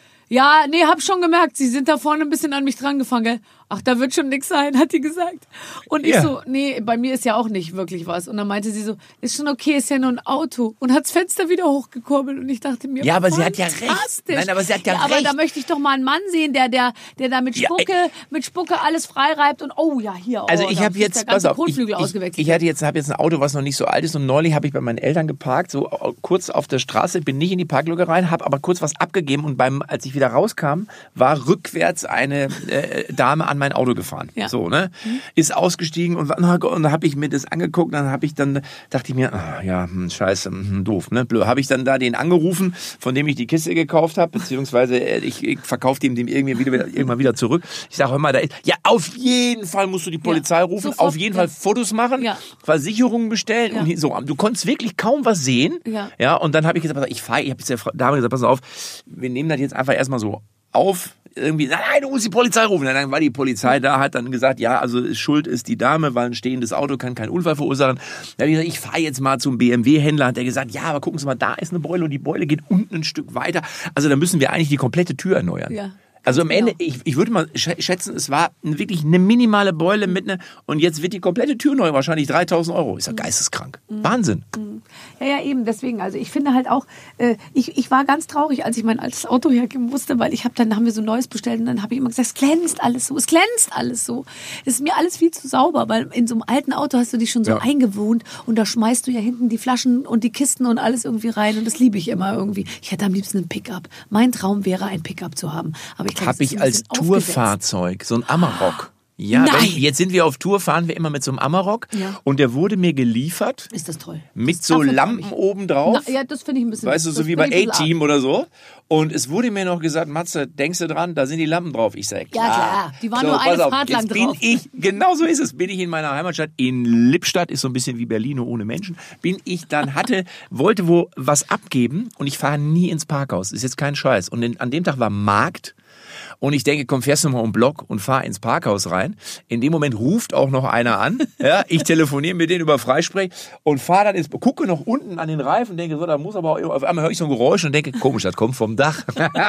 ja, nee, hab schon gemerkt, sie sind da vorne ein bisschen an mich dran gefahren, gell? Ach, da wird schon nix sein, hat die gesagt. Und ich Ja. so, nee, bei mir ist ja auch nicht wirklich was. Und dann meinte sie so, ist schon okay, ist ja nur ein Auto. Und hat das Fenster wieder hochgekurbelt. Und ich dachte mir, Ja, aber sie hat ja recht. fantastisch. Nein, aber sie hat ja Aber recht. da möchte ich doch mal einen Mann sehen, der, der, der da mit Ja, Spucke, mit Spucke alles freireibt und oh ja, hier, oh, Also ich da habe ist jetzt, der pass ganze auf, ich, Kotflügel ich, ausgewechselt. ich hatte jetzt, habe jetzt ein Auto, was noch nicht so alt ist und neulich habe ich bei meinen Eltern geparkt, so kurz auf der Straße, bin nicht in die Parklücke rein, habe aber kurz was abgegeben und beim, als ich wieder rauskam, war rückwärts eine äh, Dame an mein Auto gefahren. Ja. So, ne? Mhm. Ist ausgestiegen und, und dann habe ich mir das angeguckt, dann habe ich dann, dachte ich mir, ah, ja, hm, scheiße, hm, doof, ne? Blöd. Habe ich dann da den angerufen, von dem ich die Kiste gekauft habe, beziehungsweise äh, ich, ich verkaufe dem, dem irgendwie wieder, irgendwann wieder zurück. Ich sage, hör mal, da ist, ja, auf jeden Fall musst du die Polizei Ja, rufen, sofort, auf jeden ja. Fall Fotos machen, Ja. Versicherungen bestellen Ja. und so. Du konntest wirklich kaum was sehen. Ja. Ja, und dann habe ich gesagt, pass auf, ich fahre, ich habe jetzt der Dame gesagt, pass auf, wir nehmen das jetzt einfach erstmal so auf. Irgendwie, nein, nein, du musst die Polizei rufen. Dann war die Polizei da, hat dann gesagt, ja, also Schuld ist die Dame, weil ein stehendes Auto kann keinen Unfall verursachen. Da habe ich gesagt, ich fahre jetzt mal zum B M W-Händler. Hat der gesagt, ja, aber gucken Sie mal, da ist eine Beule und die Beule geht unten ein Stück weiter. Also da müssen wir eigentlich die komplette Tür erneuern. Ja. Also am Genau. Ende, ich, ich würde mal schätzen, es war wirklich eine minimale Beule mit einer, und jetzt wird die komplette Tür neu, wahrscheinlich dreitausend Euro. Ist ja geisteskrank. Wahnsinn. Ja, ja, eben, deswegen. Also ich finde halt auch, äh, ich, ich war ganz traurig, als ich mein altes Auto hergeben musste, weil ich habe dann, haben wir so ein neues bestellt und dann habe ich immer gesagt, es glänzt alles so, es glänzt alles so. Es ist mir alles viel zu sauber, weil in so einem alten Auto hast du dich schon so Ja. eingewohnt und da schmeißt du ja hinten die Flaschen und die Kisten und alles irgendwie rein und das liebe ich immer irgendwie. Ich hätte am liebsten ein Pickup. Mein Traum wäre, ein Pickup zu haben. Aber ich glaub, Habe das ist ich ein als bisschen aufgesetzt. Tourfahrzeug, so ein Amarok. Ja, Nein. wenn, jetzt sind wir auf Tour, fahren wir immer mit so einem Amarok. Ja. Und der wurde mir geliefert Ist das toll. mit Das- so davon Lampen träum ich. oben drauf. Na, ja, das finde ich ein bisschen... Weißt du, das so wie finde bei ich ein bisschen A-Team oder so. Und es wurde mir noch gesagt, Matze, denkst du dran, da sind die Lampen drauf. Ich sage, klar. Ja, klar. Die waren nur pass eine auf, Fahrt lang jetzt bin drauf. ich, genau so ist es, bin ich in meiner Heimatstadt in Lippstadt, ist so ein bisschen wie Berlin nur ohne Menschen, bin ich dann, hatte, wollte wo was abgeben und ich fahre nie ins Parkhaus. Ist jetzt kein Scheiß. Und in, an dem Tag war Markt. Und ich denke, komm, fährst du mal um den Block und fahr ins Parkhaus rein. In dem Moment ruft auch noch einer an. Ja, ich telefoniere mit denen über Freisprech und fahre dann ins, gucke noch unten an den Reifen und denke, so, da muss aber auch, auf einmal höre ich so ein Geräusch und denke, komisch, das kommt vom Dach.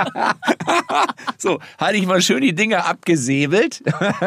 So, hatte ich mal schön die Dinger abgesäbelt.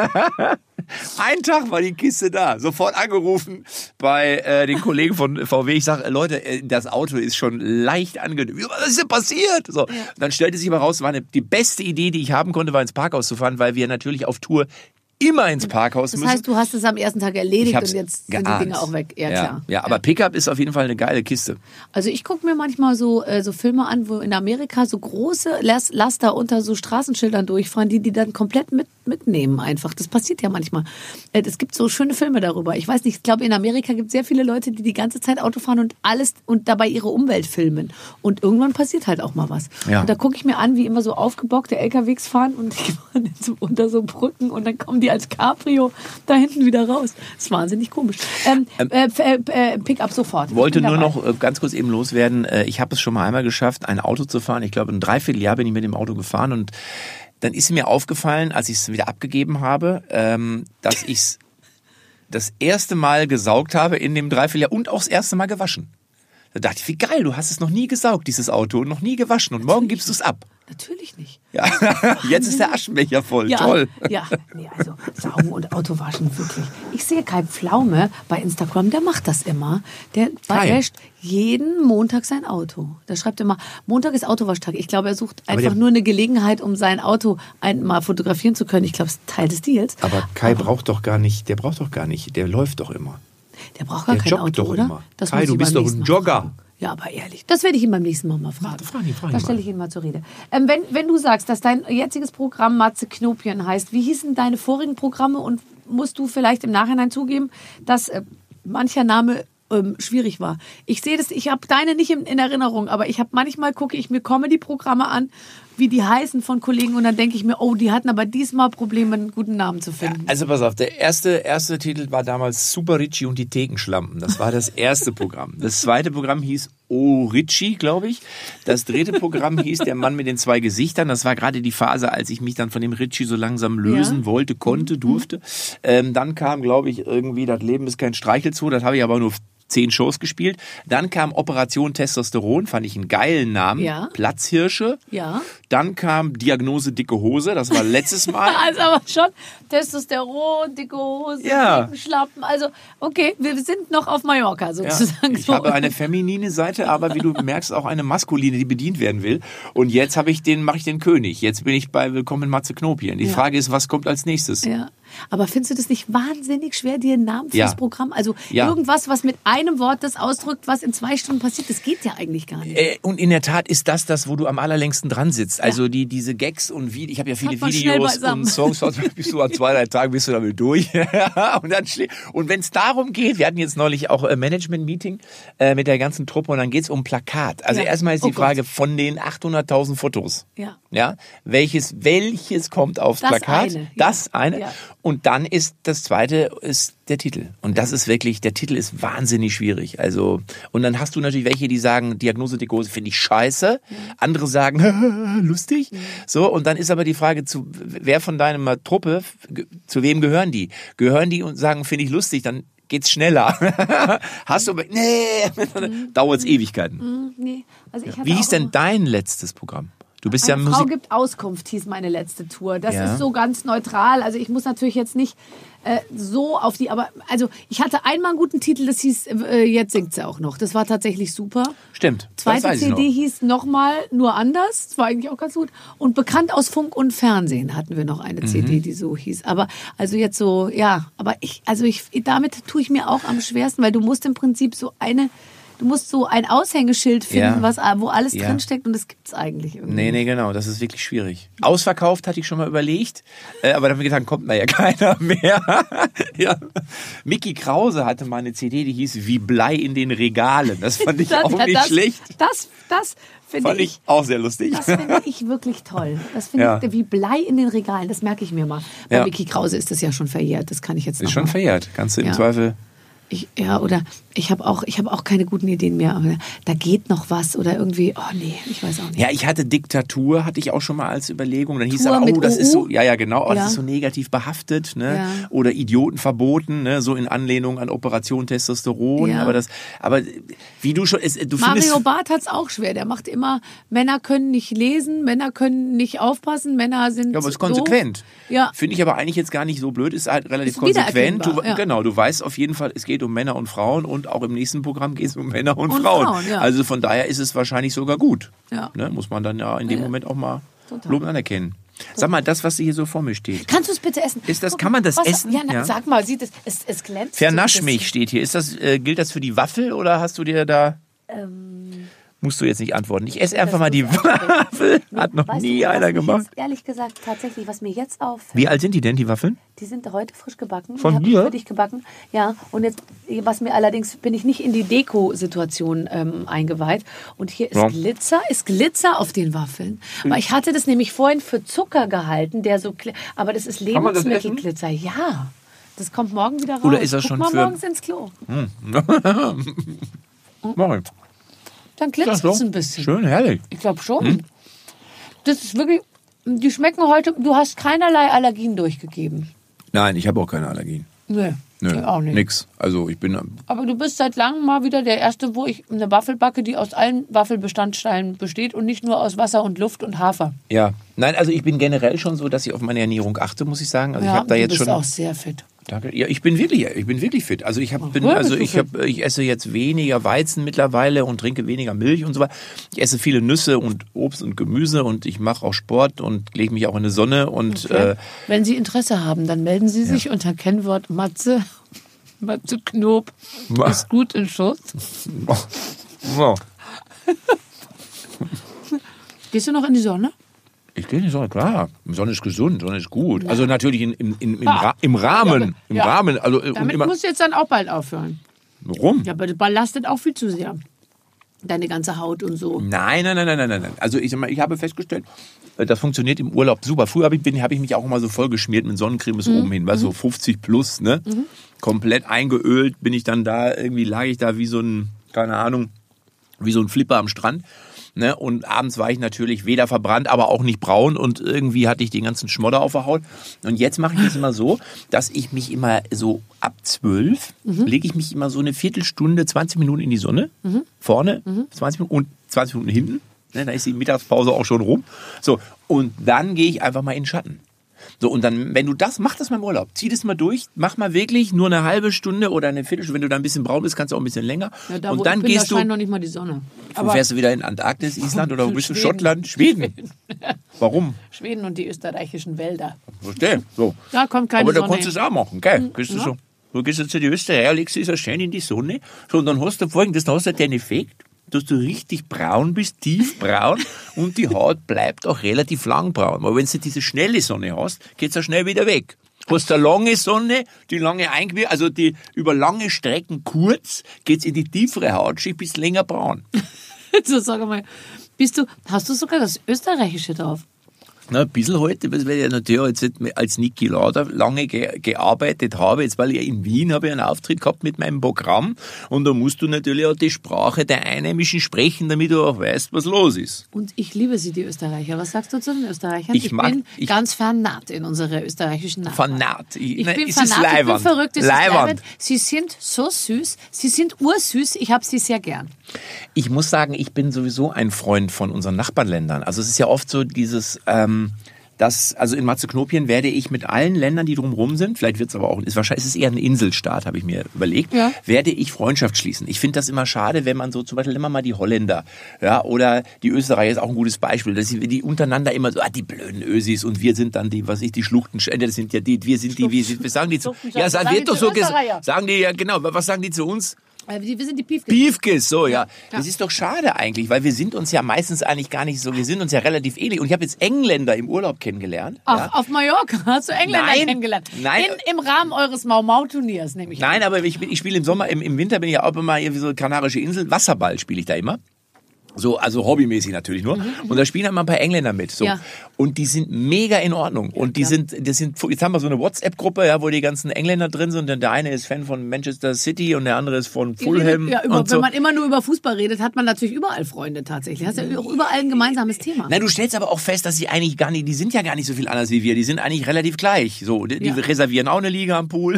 Ein Tag war die Kiste da. Sofort angerufen bei äh, den Kollegen von V W. Ich sage, Leute, äh, das Auto ist schon leicht angedeutet. Was ist denn passiert? So. Ja. Dann stellte sich aber raus, war eine, die beste Idee, die ich haben konnte, war ins Parkhaus zu fahren, weil wir natürlich auf Tour immer ins Parkhaus Das müssen. heißt, du hast es am ersten Tag erledigt Ich hab's und jetzt sind geahnt. die Dinge auch weg. Ja, ja, klar. ja, aber Pickup ist auf jeden Fall eine geile Kiste. Also ich gucke mir manchmal so, äh, so Filme an, wo in Amerika so große Las- Laster unter so Straßenschildern durchfahren, die die dann komplett mit, mitnehmen einfach. Das passiert ja manchmal. Äh, es gibt so schöne Filme darüber. Ich weiß nicht, ich glaube in Amerika gibt es sehr viele Leute, die die ganze Zeit Auto fahren und alles und dabei ihre Umwelt filmen. Und irgendwann passiert halt auch mal was. Ja. Und da gucke ich mir an, wie immer so aufgebockte L K Ws fahren und die fahren so unter so Brücken und dann kommen die als Cabrio da hinten wieder raus. Das ist wahnsinnig komisch. Ähm, äh, äh, äh, Pickup sofort. Ich Wollte bin nur dabei. noch äh, ganz kurz eben loswerden. Äh, Ich habe es schon mal einmal geschafft, ein Auto zu fahren. Ich glaube, ein Dreivierteljahr bin ich mit dem Auto gefahren und dann ist mir aufgefallen, als ich es wieder abgegeben habe, ähm, dass ich es das erste Mal gesaugt habe in dem Dreivierteljahr und auch das erste Mal gewaschen. Da dachte ich, wie geil, du hast es noch nie gesaugt, dieses Auto, und noch nie gewaschen und morgen gibst du es ab. Natürlich nicht. Ja. Jetzt ist der Aschenbecher voll, Ja, toll. ja, nee, also saugen und Autowaschen, wirklich. Ich sehe Kai Pflaume bei Instagram, der macht das immer. Der Kai. wäscht jeden Montag sein Auto. Der schreibt immer, Montag ist Autowaschtag. Ich glaube, er sucht Aber einfach der- nur eine Gelegenheit, um sein Auto einmal fotografieren zu können. Ich glaube, es ist Teil des Deals. Aber Kai braucht doch gar nicht, der braucht doch gar nicht, der läuft doch immer. Der braucht gar der kein joggt Auto, doch oder? immer. Das Kai, muss du ich bist beim doch ein nächsten Mal Jogger. fragen. Ja, aber ehrlich, das werde ich ihn beim nächsten Mal mal fragen. Frag ihn, frag ihn da mal. stelle ich ihn mal zur Rede. Ähm, wenn, wenn du sagst, dass dein jetziges Programm Matze Knopian heißt, wie hießen deine vorigen Programme und musst du vielleicht im Nachhinein zugeben, dass äh, mancher Name ähm, schwierig war. Ich sehe das, ich habe deine nicht in, in Erinnerung, aber ich habe manchmal gucke ich mir Comedy-Programme an, wie die heißen von Kollegen und dann denke ich mir, oh, die hatten aber diesmal Probleme, einen guten Namen zu finden. Ja, also pass auf, der erste, erste Titel war damals Super Richie und die Thekenschlampen. Das war das erste Programm. Das zweite Programm hieß Oh Richie, glaube ich. Das dritte Programm hieß Der Mann mit den zwei Gesichtern. Das war gerade die Phase, als ich mich dann von dem Richie so langsam lösen Ja. wollte, konnte, durfte. Ähm, dann kam, glaube ich, irgendwie Das Leben ist kein Streichelzoo. Das habe ich aber nur zehn Shows gespielt. Dann kam Operation Testosteron, fand ich einen geilen Namen. Ja. Platzhirsche. Ja. Dann kam Diagnose dicke Hose. Das war letztes Mal. Also aber schon Testosteron, dicke Hose, Ja. Schlappen. Also okay, wir sind noch auf Mallorca Ja, sozusagen. ich habe eine feminine Seite, aber wie du merkst auch eine maskuline, die bedient werden will. Und jetzt habe ich den, mache ich den König. Jetzt bin ich bei Willkommen in Matze Knopien. Die Ja. Frage ist, was kommt als nächstes? Ja. Aber findest du das nicht wahnsinnig schwer, dir einen Namen für Ja. das Programm? Also Ja. irgendwas, was mit einem Wort das ausdrückt, was in zwei Stunden passiert, das geht ja eigentlich gar nicht. Äh, Und in der Tat ist das das, wo du am allerlängsten dran sitzt. Also die diese Gags und wie ich habe ja viele Hat man schnell Videos beisammen. und Songs, bist du an zwei, drei Tagen bist du damit durch. und dann schlä- und wenn es darum geht, wir hatten jetzt neulich auch ein Management-Meeting äh, mit der ganzen Truppe und dann geht es um Plakat. Also Ja. erstmal ist Oh die Frage Gott. von den achthunderttausend Fotos. Ja. Ja, welches welches kommt aufs Das Plakat? eine, ja. Das eine. Ja. Und dann ist das zweite ist der Titel. Und das ist wirklich, der Titel ist wahnsinnig schwierig. Also, und dann hast du natürlich welche, die sagen, Diagnose dicke Hose finde ich scheiße. Andere sagen, lustig. So, und dann ist aber die Frage, zu wer von deiner Truppe, zu wem gehören die? Gehören die und sagen, finde ich lustig, dann geht's schneller. Hast du aber, nee, dauert's Ewigkeiten. Hm, nee. Also ich hatte Wie hieß auch denn immer- dein letztes Programm? Du bist ja Eine Frau Musik. gibt Auskunft, hieß meine letzte Tour. Das Ja. ist so ganz neutral. Also ich muss natürlich jetzt nicht äh, so auf die, aber also ich hatte einmal einen guten Titel, das hieß äh, Jetzt singt sie auch noch. Das war tatsächlich super. Stimmt. das Zweite weiß ich C D noch. hieß nochmal nur anders. Das war eigentlich auch ganz gut. Und bekannt aus Funk und Fernsehen hatten wir noch eine Mhm. C D, die so hieß. Aber also jetzt so, ja, aber ich, also ich, damit tue ich mir auch am schwersten, weil du musst im Prinzip so eine, du musst so ein Aushängeschild finden, Ja. was, wo alles Ja. drinsteckt und das gibt's eigentlich irgendwie. Nee, nee, genau, das ist wirklich schwierig. Ausverkauft hatte ich schon mal überlegt, äh, aber dann habe ich gedacht, kommt da ja keiner mehr. ja. Micky Krause hatte mal eine C D, die hieß Wie Blei in den Regalen. Das fand ich auch nicht das, schlecht. Das, das finde Fand ich, ich auch sehr lustig. das finde ich wirklich toll. Das finde Ja. ich wie Blei in den Regalen. Das merke ich mir mal. Bei Ja. Micky Krause ist das ja schon verjährt. Das kann ich jetzt noch Ist schon mal. verjährt. Kannst du im Ja. Zweifel. Ich, ja, oder ich habe auch, ich habe auch keine guten Ideen mehr. Aber da geht noch was oder irgendwie. Oh nee, ich weiß auch nicht. Ja, ich hatte Diktatur, hatte ich auch schon mal als Überlegung. Dann hieß Tour aber, oh, mit das O U? ist so, ja, ja, genau, oh, Ja. das ist so negativ behaftet, ne? Ja. Oder Idioten verboten, ne? So in Anlehnung an Operation Testosteron. Ja. Aber das, aber wie du schon, es, du Mario findest. Barth hat's auch schwer. Der macht immer, Männer können nicht lesen, Männer können nicht aufpassen, Männer sind Ja, aber es ist doof. konsequent. Ja. Finde ich aber eigentlich jetzt gar nicht so blöd, ist halt relativ Ist konsequent. Du, wiedererkennbar, ja. Genau, du weißt auf jeden Fall, es geht um Männer und Frauen und auch im nächsten Programm geht es um Männer und, Und Frauen. Frauen, ja. Also von daher ist es wahrscheinlich sogar gut. Ja. Ne? Muss man dann ja in dem Ja. Moment auch mal Total. loben anerkennen. Sag mal, das, was hier so vor mir steht. Kannst du es bitte essen? Ist das- Guck kann man das was, essen? Ja, na, Ja. sag mal, sieht es, es, es glänzt. Vernasch so ein mich bisschen. steht hier. Ist das, äh, gilt das für die Waffel oder hast du dir da... Ähm, Musst du jetzt nicht antworten. Ich esse einfach das mal die muss ich ansprechen. Waffel. Hat noch Weißt nie du, was einer mich gemacht. Jetzt, ehrlich gesagt, tatsächlich, was mir jetzt auffällt, Wie alt sind die denn, die Waffeln? die sind heute frisch gebacken. Von die hab dir? Ich für dich gebacken. Ja, und jetzt, was mir allerdings, bin ich nicht in die Deko-Situation ähm, eingeweiht. Und hier ist Ja. Glitzer, ist Glitzer auf den Waffeln. Weil ich hatte das nämlich vorhin für Zucker gehalten, der so, kle- aber das ist man das essen? Lebensmittelglitzer. Ja, das kommt morgen wieder raus. Oder ist das Guck schon mal für- morgens ins Klo. Mach ich. Dann glitzert so. es ein bisschen. Schön, herrlich. Ich glaube schon. Hm? Das ist wirklich, die schmecken heute, du hast keinerlei Allergien durchgegeben. Nein, ich habe auch keine Allergien. Nee, Nö, ich auch nicht. nix. Also ich bin... Aber du bist seit langem mal wieder der Erste, wo ich eine Waffel backe, die aus allen Waffelbestandteilen besteht und nicht nur aus Wasser und Luft und Hafer. Ja, nein, also ich bin generell schon so, dass ich auf meine Ernährung achte, muss ich sagen. Also ich habe da du jetzt bist schon... auch sehr fit. Danke. Ja, ich bin wirklich, ich bin wirklich fit. Also ich habe, bin, ja, also bist ich du habe, ich esse jetzt weniger Weizen mittlerweile und trinke weniger Milch und so weiter. Ich esse viele Nüsse und Obst und Gemüse und ich mache auch Sport und lege mich auch in die Sonne und Okay. äh, Wenn Sie Interesse haben, dann melden Sie sich unter Kennwort Matze. Matze Knob Ma- ist gut in Schuss. oh, Gehst du noch in die Sonne? ich gehe in die Sonne, klar. Die Sonne ist gesund, Sonne ist gut. Also natürlich in, in, in, im, Ra im Rahmen, im Ja. Rahmen. Also äh, und Damit immer, musst du jetzt dann auch bald aufhören. Warum? Ja, aber das belastet auch viel zu sehr. Deine ganze Haut und so. Nein, nein, nein, nein, nein, nein. Also ich, sag mal, ich habe festgestellt, das funktioniert im Urlaub super. Früher habe ich, hab ich mich auch immer so voll geschmiert mit Sonnencreme bis mhm. oben hin, weil mhm. so fünfzig plus, ne? Mhm. Komplett eingeölt bin ich dann da, irgendwie lag ich da wie so ein, keine Ahnung, wie so ein Flipper am Strand. Ne? Und abends war ich natürlich weder verbrannt, aber auch nicht braun und irgendwie hatte ich den ganzen Schmodder auf der Haut. Und jetzt mache ich das immer so, dass ich mich immer so ab zwölf, mhm. lege ich mich immer so eine Viertelstunde, zwanzig Minuten in die Sonne, mhm. vorne, mhm. zwanzig Minuten und zwanzig Minuten hinten. Ne? Da ist die Mittagspause auch schon rum. So, und dann gehe ich einfach mal in den Schatten. So, und dann, wenn du das, mach das mal im Urlaub. Zieh das mal durch, mach mal wirklich nur eine halbe Stunde oder eine Viertelstunde. Wenn du da ein bisschen braun bist, kannst du auch ein bisschen länger. Ja, da, und dann ich bin, gehst da du. noch nicht mal die Sonne. Wo fährst du wieder in Antarktis, Island oder wo bist du? Schottland? Schweden. Warum? Schweden und die österreichischen Wälder. Verstehe. So. Da kommt keine Aber da Sonne kannst du es auch machen, gell? Mhm. Gehst du ja. so. Du gehst jetzt zu den Österreicher, legst dich so schön in die Sonne. So, und dann hast du folgendes, dann hast du den Effekt, dass du richtig braun bist, tiefbraun und die Haut bleibt auch relativ lang braun. Aber wenn du diese schnelle Sonne hast, geht's ja schnell wieder weg. Du hast eine lange Sonne, die lange Eingewirkung, also die über lange Strecken kurz, geht's in die tiefere Hautschicht, bist länger braun. So, sag mal, bist du, hast du sogar das Österreichische drauf? Na, ein bisschen heute, weil ich natürlich jetzt als Niki Lauda lange ge- gearbeitet habe, jetzt weil ich in Wien habe ich einen Auftritt gehabt mit meinem Programm und da musst du natürlich auch die Sprache der Einheimischen sprechen, damit du auch weißt, was los ist. Und ich liebe sie, die Österreicher. Was sagst du zu den Österreichern? Ich, ich mag, bin ich, ganz vernarrt in unsere österreichischen Nachbarn. Vernarrt? Ich, ich nein, bin es vernarrt, ist ich bin verrückt, es ist leibend. Sie sind so süß, sie sind ursüß, ich habe sie sehr gern. Ich muss sagen, ich bin sowieso ein Freund von unseren Nachbarländern. Also es ist ja oft so dieses... Ähm, Das, also in Mazedonien werde ich mit allen Ländern, die drumherum sind, vielleicht wird es aber auch, ist wahrscheinlich, ist es eher ein Inselstaat, habe ich mir überlegt, ja. werde ich Freundschaft schließen. Ich finde das immer schade, wenn man so, zum Beispiel immer mal die Holländer, ja, oder die Österreicher ist auch ein gutes Beispiel, dass die untereinander immer so, ah, die blöden Ösis und wir sind dann die, was ich, die Schluchtenschänder, das sind ja die, wir sind die, wir sind, wir sagen die zu, ja, sagen wird doch so, sagen die ja, genau, was sagen die zu uns? Wir sind die Piefkes. Piefkes, so, ja. ja. Das ist doch schade eigentlich, weil wir sind uns ja meistens eigentlich gar nicht so, wir sind uns ja relativ ähnlich. Und ich habe jetzt Engländer im Urlaub kennengelernt. Ach, ja. Auf Mallorca hast du Engländer nein, kennengelernt? Nein. In, Im Rahmen eures Mau-Mau-Turniers, nehme ich Nein, an. aber ich, ich spiele im Sommer, im, im Winter bin ich ja auch immer hier wie so Kanarische Insel. Wasserball spiele ich da immer. So, also hobbymäßig natürlich nur. Mhm, und da spielen halt mal ein paar Engländer mit. So. Ja. Und die sind mega in Ordnung. Ja, und die klar. sind, das sind, jetzt haben wir so eine WhatsApp-Gruppe, ja, wo die ganzen Engländer drin sind. Und der eine ist Fan von Manchester City und der andere ist von Fulham. Ja, über, und so. Wenn man immer nur über Fußball redet, hat man natürlich überall Freunde tatsächlich. Hast ja überall ein gemeinsames Thema. Na, du stellst aber auch fest, dass sie eigentlich gar nicht, die sind ja gar nicht so viel anders wie wir. Die sind eigentlich relativ gleich. So, die, ja. die reservieren auch eine Liga am Pool.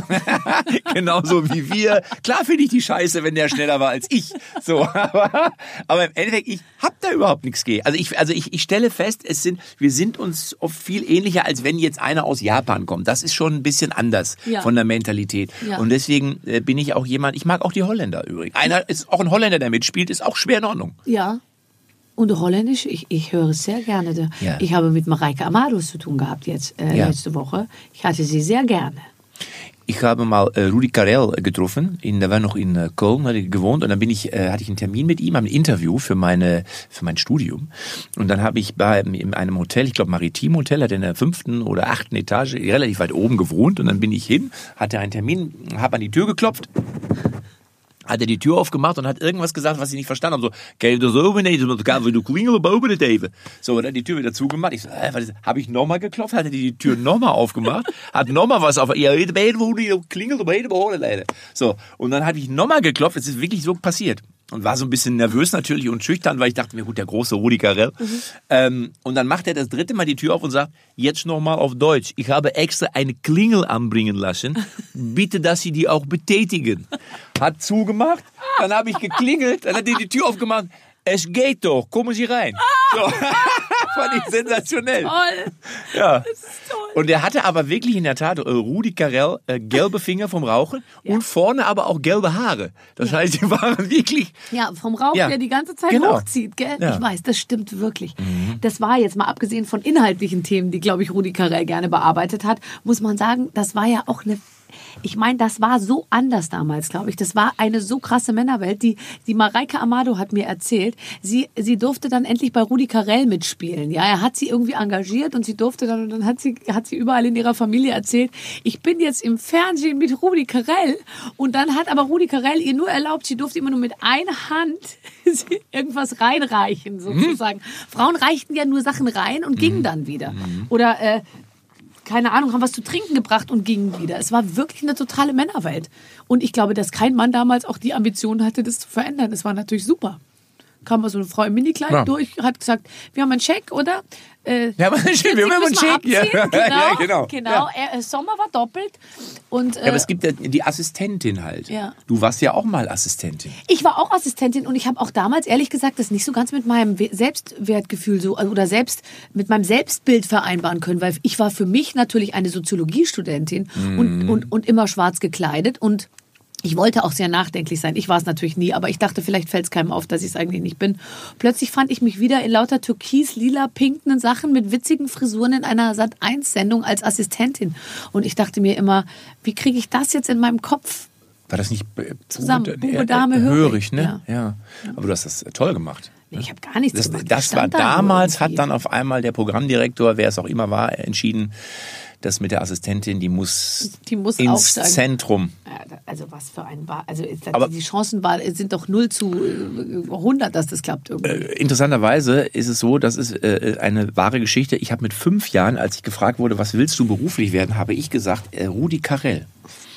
Genauso wie wir. Klar finde ich die scheiße, wenn der schneller war als ich. So, aber, aber im Endeffekt, ich hab da überhaupt nichts gegen. Also ich, also ich, ich stelle fest, es sind, wir sind uns oft viel ähnlicher, als wenn jetzt einer aus Japan kommt. Das ist schon ein bisschen anders ja. von der Mentalität. Ja. Und deswegen äh, bin ich auch jemand, ich mag auch die Holländer übrigens. Einer ist auch ein Holländer, der mitspielt, ist auch schwer in Ordnung. Ja. Und Holländisch, ich, ich höre es sehr gerne. Ja. Ich habe mit Mareike Amado zu tun gehabt jetzt äh, ja. letzte Woche. Ich hatte sie sehr gerne. Ich habe mal äh, Rudi Carrell getroffen, in, der war noch in äh, Köln, hat er gewohnt und dann bin ich, äh, hatte ich einen Termin mit ihm, ein Interview für meine für mein Studium und dann habe ich bei in einem Hotel, ich glaube Maritim Hotel, hat er in der fünften oder achten Etage relativ weit oben gewohnt und dann bin ich hin, hatte einen Termin, habe an die Tür geklopft. Hat er die Tür aufgemacht und hat irgendwas gesagt, was ich nicht verstanden habe. So, geh das oben nicht, wenn du klingeln, aber oben nicht. So, dann hat die Tür wieder zugemacht. Ich so, äh, was ist? Habe ich nochmal geklopft, hat er die Tür nochmal aufgemacht, hat nochmal was auf, ja, klingelt, aber leider. So, und dann habe ich nochmal geklopft, es ist wirklich so passiert. Und war so ein bisschen nervös natürlich und schüchtern, weil ich dachte mir, gut, der große Rudi Carrell. Mhm. Ähm, und dann macht er das dritte Mal die Tür auf und sagt, jetzt nochmal auf Deutsch. Ich habe extra eine Klingel anbringen lassen. Bitte, dass Sie die auch betätigen. Hat zugemacht, dann habe ich geklingelt, dann hat er die Tür aufgemacht. Es geht doch, kommen Sie rein. So. Fand ich sensationell. Toll. Ja. Das ist toll. Und er hatte aber wirklich in der Tat, äh, Rudi Carrell, äh, gelbe Finger vom Rauchen ja. und vorne aber auch gelbe Haare. Das ja. heißt, die waren wirklich... Ja, vom Rauch, ja. der die ganze Zeit genau. hochzieht, gell? Ja. Ich weiß, das stimmt wirklich. Mhm. Das war jetzt mal abgesehen von inhaltlichen Themen, die, glaube ich, Rudi Carrell gerne bearbeitet hat, muss man sagen, das war ja auch eine... ich meine, das war so anders damals, glaube ich. Das war eine so krasse Männerwelt. Die, die Mareike Amado hat mir erzählt, sie, sie durfte dann endlich bei Rudi Carrell mitspielen. Ja, er hat sie irgendwie engagiert und sie durfte dann, und dann hat sie, hat sie überall in ihrer Familie erzählt, ich bin jetzt im Fernsehen mit Rudi Carrell. Und dann hat aber Rudi Carrell ihr nur erlaubt, sie durfte immer nur mit einer Hand irgendwas reinreichen, sozusagen. Mhm. Frauen reichten ja nur Sachen rein und gingen mhm. dann wieder. Mhm. Oder, äh, keine Ahnung, haben was zu trinken gebracht und gingen wieder. Es war wirklich eine totale Männerwelt. Und ich glaube, dass kein Mann damals auch die Ambition hatte, das zu verändern. Das war natürlich super. Kam mal so eine Frau im Minikleid ja. durch, hat gesagt, wir haben einen Scheck, oder? Äh, ja, aber wir haben einen Scheck. Ja. Genau, ja, genau. genau. Ja. Er, Sommer war doppelt. Und, äh, ja, aber es gibt ja die Assistentin halt. Ja. Du warst ja auch mal Assistentin. Ich war auch Assistentin und ich habe auch damals, ehrlich gesagt, das nicht so ganz mit meinem Selbstwertgefühl so oder selbst mit meinem Selbstbild vereinbaren können, weil ich war für mich natürlich eine Soziologiestudentin mhm. und, und, und immer schwarz gekleidet und ich wollte auch sehr nachdenklich sein. Ich war es natürlich nie, aber ich dachte, vielleicht fällt es keinem auf, dass ich es eigentlich nicht bin. Plötzlich fand ich mich wieder in lauter türkis, lila, pinken Sachen mit witzigen Frisuren in einer Sat eins Sendung als Assistentin. Und ich dachte mir immer, wie kriege ich das jetzt in meinem Kopf war das nicht zusammen? Bube, Bube, Dame, hörig. hörig, ne? Ja. ja. Aber du hast das toll gemacht. Nee, ich habe gar nichts das, gemacht. Das war damals, hat dann auf einmal der Programmdirektor, wer es auch immer war, entschieden, das mit der Assistentin, die muss, die muss ins aufsteigen. Zentrum. Also was für ein war, also aber die Chancen war, sind doch null zu hundert, dass das klappt irgendwie. Äh, interessanterweise ist es so, das ist äh, eine wahre Geschichte. Ich habe mit fünf Jahren, als ich gefragt wurde, was willst du beruflich werden, habe ich gesagt, äh, Rudi Carrell.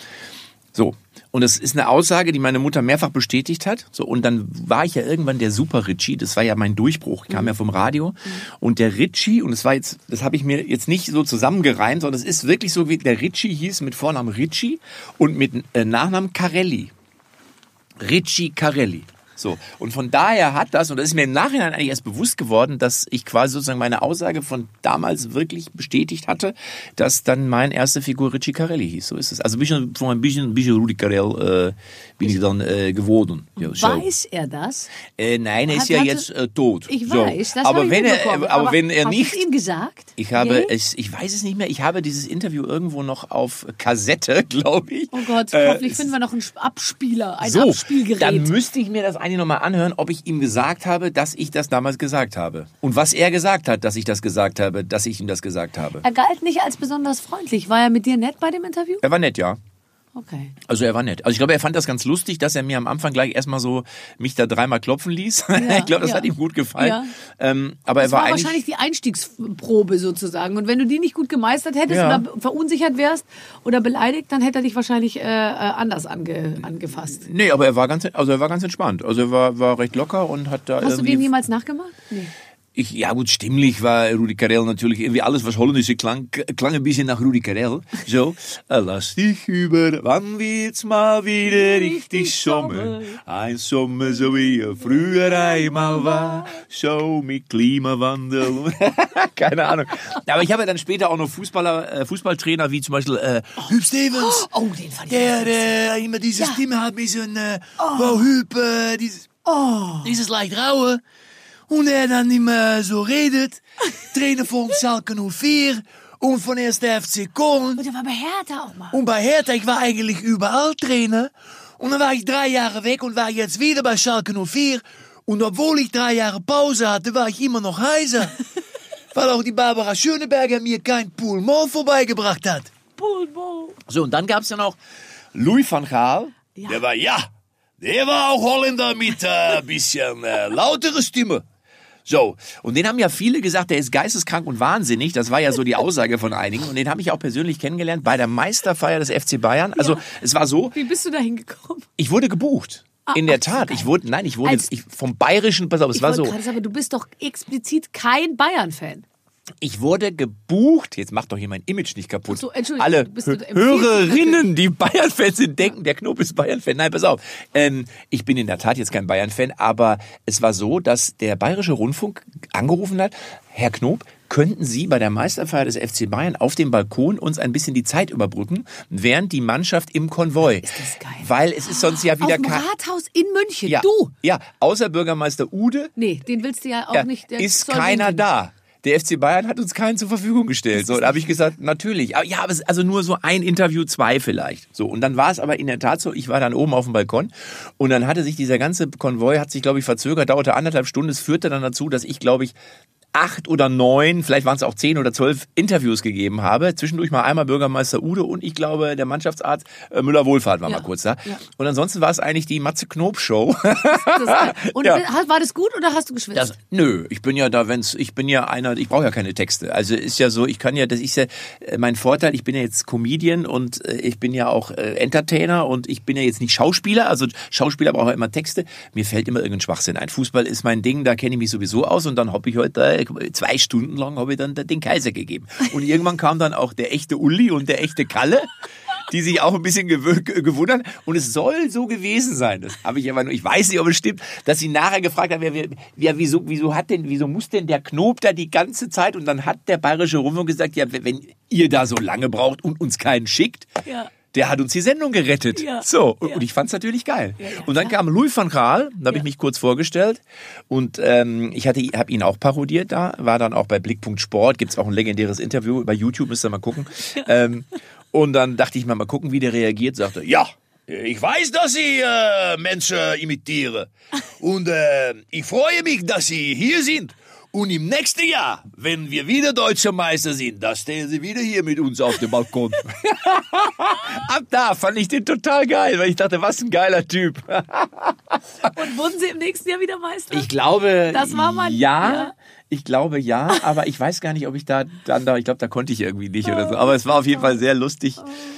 So. Und das ist eine Aussage, die meine Mutter mehrfach bestätigt hat. So, und dann war ich ja irgendwann der Super Ritchie. Das war ja mein Durchbruch. Ich kam mhm. ja vom Radio. Mhm. Und der Ritchie, und das war jetzt, das habe ich mir jetzt nicht so zusammengereimt, sondern es ist wirklich so, wie der Ritchie hieß mit Vornamen Ritchie und mit äh, Nachnamen Carelli. Ritchie Carelli. So. Und von daher hat das, und das ist mir im Nachhinein eigentlich erst bewusst geworden, dass ich quasi sozusagen meine Aussage von damals wirklich bestätigt hatte, dass dann meine erste Figur Ritchie Carelli hieß. So ist es. Also ein bisschen, von ein bisschen, ein bisschen Rudi Carrell äh, bin ich dann äh, geworden. Ja, so. Weiß er das? Äh, nein, er ist hat, ja jetzt äh, tot. Ich so. weiß, das aber ich wenn er, aber, aber wenn er hast nicht, du es ihm gesagt? Ich habe nee? es, ich weiß es nicht mehr. Ich habe dieses Interview irgendwo noch auf Kassette, glaube ich. Oh Gott, äh, hoffentlich finden wir noch einen Abspieler, ein so, Abspielgerät. Dann müsste ich mir das eigentlich nochmal anhören, ob ich ihm gesagt habe, dass ich das damals gesagt habe. Und was er gesagt hat, dass ich das gesagt habe, dass ich ihm das gesagt habe. Er galt nicht als besonders freundlich. War er mit dir nett bei dem Interview? Er war nett, ja. Okay. Also er war nett. Also ich glaube, er fand das ganz lustig, dass er mir am Anfang gleich erstmal so mich da dreimal klopfen ließ. Ja, ich glaube, das ja. hat ihm gut gefallen. Ja. Ähm, aber das er war, war eigentlich wahrscheinlich die Einstiegsprobe sozusagen. Und wenn du die nicht gut gemeistert hättest ja. oder verunsichert wärst oder beleidigt, dann hätte er dich wahrscheinlich äh, anders ange, angefasst. Nee, aber er war ganz, also er war ganz entspannt. Also er war, war recht locker und hat da. Hast du den jemals nachgemacht? Nee. Ich, ja gut, stimmlich war Rudi Carrell natürlich irgendwie alles, was Holländische klang, klang ein bisschen nach Rudi Carrell. So, lass dich über, wann wird's mal wieder richtig Sommer? Ein Sommer, so wie er früher einmal war. So mit Klimawandel. Keine Ahnung. Aber ich habe dann später auch noch Fußballer, äh, Fußballtrainer wie zum Beispiel äh, oh. Huub Stevens. Oh, den fand ich Der äh, immer diese ja. Stimme hat mit so ein äh, oh. Huub, äh, dieses, oh. dieses leicht raue. Und er dann immer so redet. Trainer von Schalke null vier und von erster F C Köln. Und er war bei Hertha auch mal. Und bei Hertha, ich war eigentlich überall Trainer. Und dann war ich drei Jahre weg und war jetzt wieder bei Schalke null vier. Und obwohl ich drei Jahre Pause hatte, war ich immer noch heiser. Weil auch die Barbara Schöneberger mir kein Poolmol vorbeigebracht hat. Poolmol. So, und dann gab's ja noch Louis van Gaal. Ja. Der war, ja, der war auch Holländer mit ein äh, bisschen äh, lautere Stimme. So, und den haben ja viele gesagt, der ist geisteskrank und wahnsinnig. Das war ja so die Aussage von einigen. Und den habe ich auch persönlich kennengelernt bei der Meisterfeier des F C Bayern. Also ja. es war so. Wie bist du da hingekommen? Ich wurde gebucht. Ah, in der ach, Tat. Ich wurde, nein, ich wurde Als, ich, vom Bayerischen, pass auf, es ich war so. Sagen, aber du bist doch explizit kein Bayern-Fan. Ich wurde gebucht, jetzt macht doch hier mein Image nicht kaputt. Ach so, Entschuldigung, alle bist du Hörerinnen, die Bayern-Fans sind, denken, der Knob ist Bayern-Fan. Nein, pass auf. Ähm, ich bin in der Tat jetzt kein Bayern-Fan, aber es war so, dass der Bayerische Rundfunk angerufen hat, Herr Knob, könnten Sie bei der Meisterfeier des F C Bayern auf dem Balkon uns ein bisschen die Zeit überbrücken, während die Mannschaft im Konvoi. Ist das geil. Weil es ist sonst ja wieder... Auf dem Rathaus in München, ja, du? Ja, außer Bürgermeister Ude. Nee, den willst du ja auch ja, nicht... Der ist keiner da. der F C Bayern hat uns keinen zur Verfügung gestellt. So, da habe ich gesagt, natürlich. Aber ja, aber es, also nur so ein Interview, zwei vielleicht. So, und dann war es aber in der Tat so, ich war dann oben auf dem Balkon und dann hatte sich dieser ganze Konvoi, hat sich, glaube ich, verzögert, dauerte anderthalb Stunden. Es führte dann dazu, dass ich, glaube ich, acht oder neun, vielleicht waren es auch zehn oder zwölf Interviews gegeben habe. Zwischendurch mal einmal Bürgermeister Ude und ich glaube, der Mannschaftsarzt äh, Müller-Wohlfahrt war ja. mal kurz da. Ja. Und ansonsten war es eigentlich die Matze-Knob-Show. Und ja. war das gut oder hast du geschwitzt? Das, nö, ich bin ja da, wenn's, ich bin ja einer, ich brauche ja keine Texte. Also ist ja so, ich kann ja, das ist ja mein Vorteil, ich bin ja jetzt Comedian und äh, ich bin ja auch äh, Entertainer und ich bin ja jetzt nicht Schauspieler. Also Schauspieler brauchen ja immer Texte. Mir fällt immer irgendein Schwachsinn ein. Fußball ist mein Ding, da kenne ich mich sowieso aus und dann habe ich heute zwei Stunden lang habe ich dann den Kaiser gegeben. Und irgendwann kam dann auch der echte Uli und der echte Kalle, die sich auch ein bisschen gew- gewundert. Und es soll so gewesen sein. Das habe ich aber nur, ich weiß nicht, ob es stimmt, dass sie nachher gefragt haben, wer, wer, wer, wieso, wieso hat denn, wieso muss denn der Knob da die ganze Zeit? Und dann hat der Bayerische Rundfunk gesagt, ja, wenn ihr da so lange braucht und uns keinen schickt, ja. Der hat uns die Sendung gerettet. Ja, so, und, ja. und ich fand's natürlich geil. Ja, ja, und dann klar. kam Louis van Gaal, da habe ja. ich mich kurz vorgestellt und ähm, ich hatte, habe ihn auch parodiert da, war dann auch bei Blickpunkt Sport, gibt's auch ein legendäres Interview, bei YouTube müsst ihr mal gucken. Ja. Ähm, und dann dachte ich mal, mal gucken, wie der reagiert, sagte, ja, ich weiß, dass ich äh, Menschen imitiere und äh, ich freue mich, dass Sie hier sind. Und im nächsten Jahr, wenn wir wieder Deutscher Meister sind, da stehen sie wieder hier mit uns auf dem Balkon. Ab da fand ich den total geil, weil ich dachte, was ein geiler Typ. Und wurden Sie im nächsten Jahr wieder Meister? Ich glaube, das war mal, ja. ja. Ich glaube ja, aber ich weiß gar nicht, ob ich da dann da, ich glaube, da konnte ich irgendwie nicht oder so. Aber es war auf jeden Fall sehr lustig.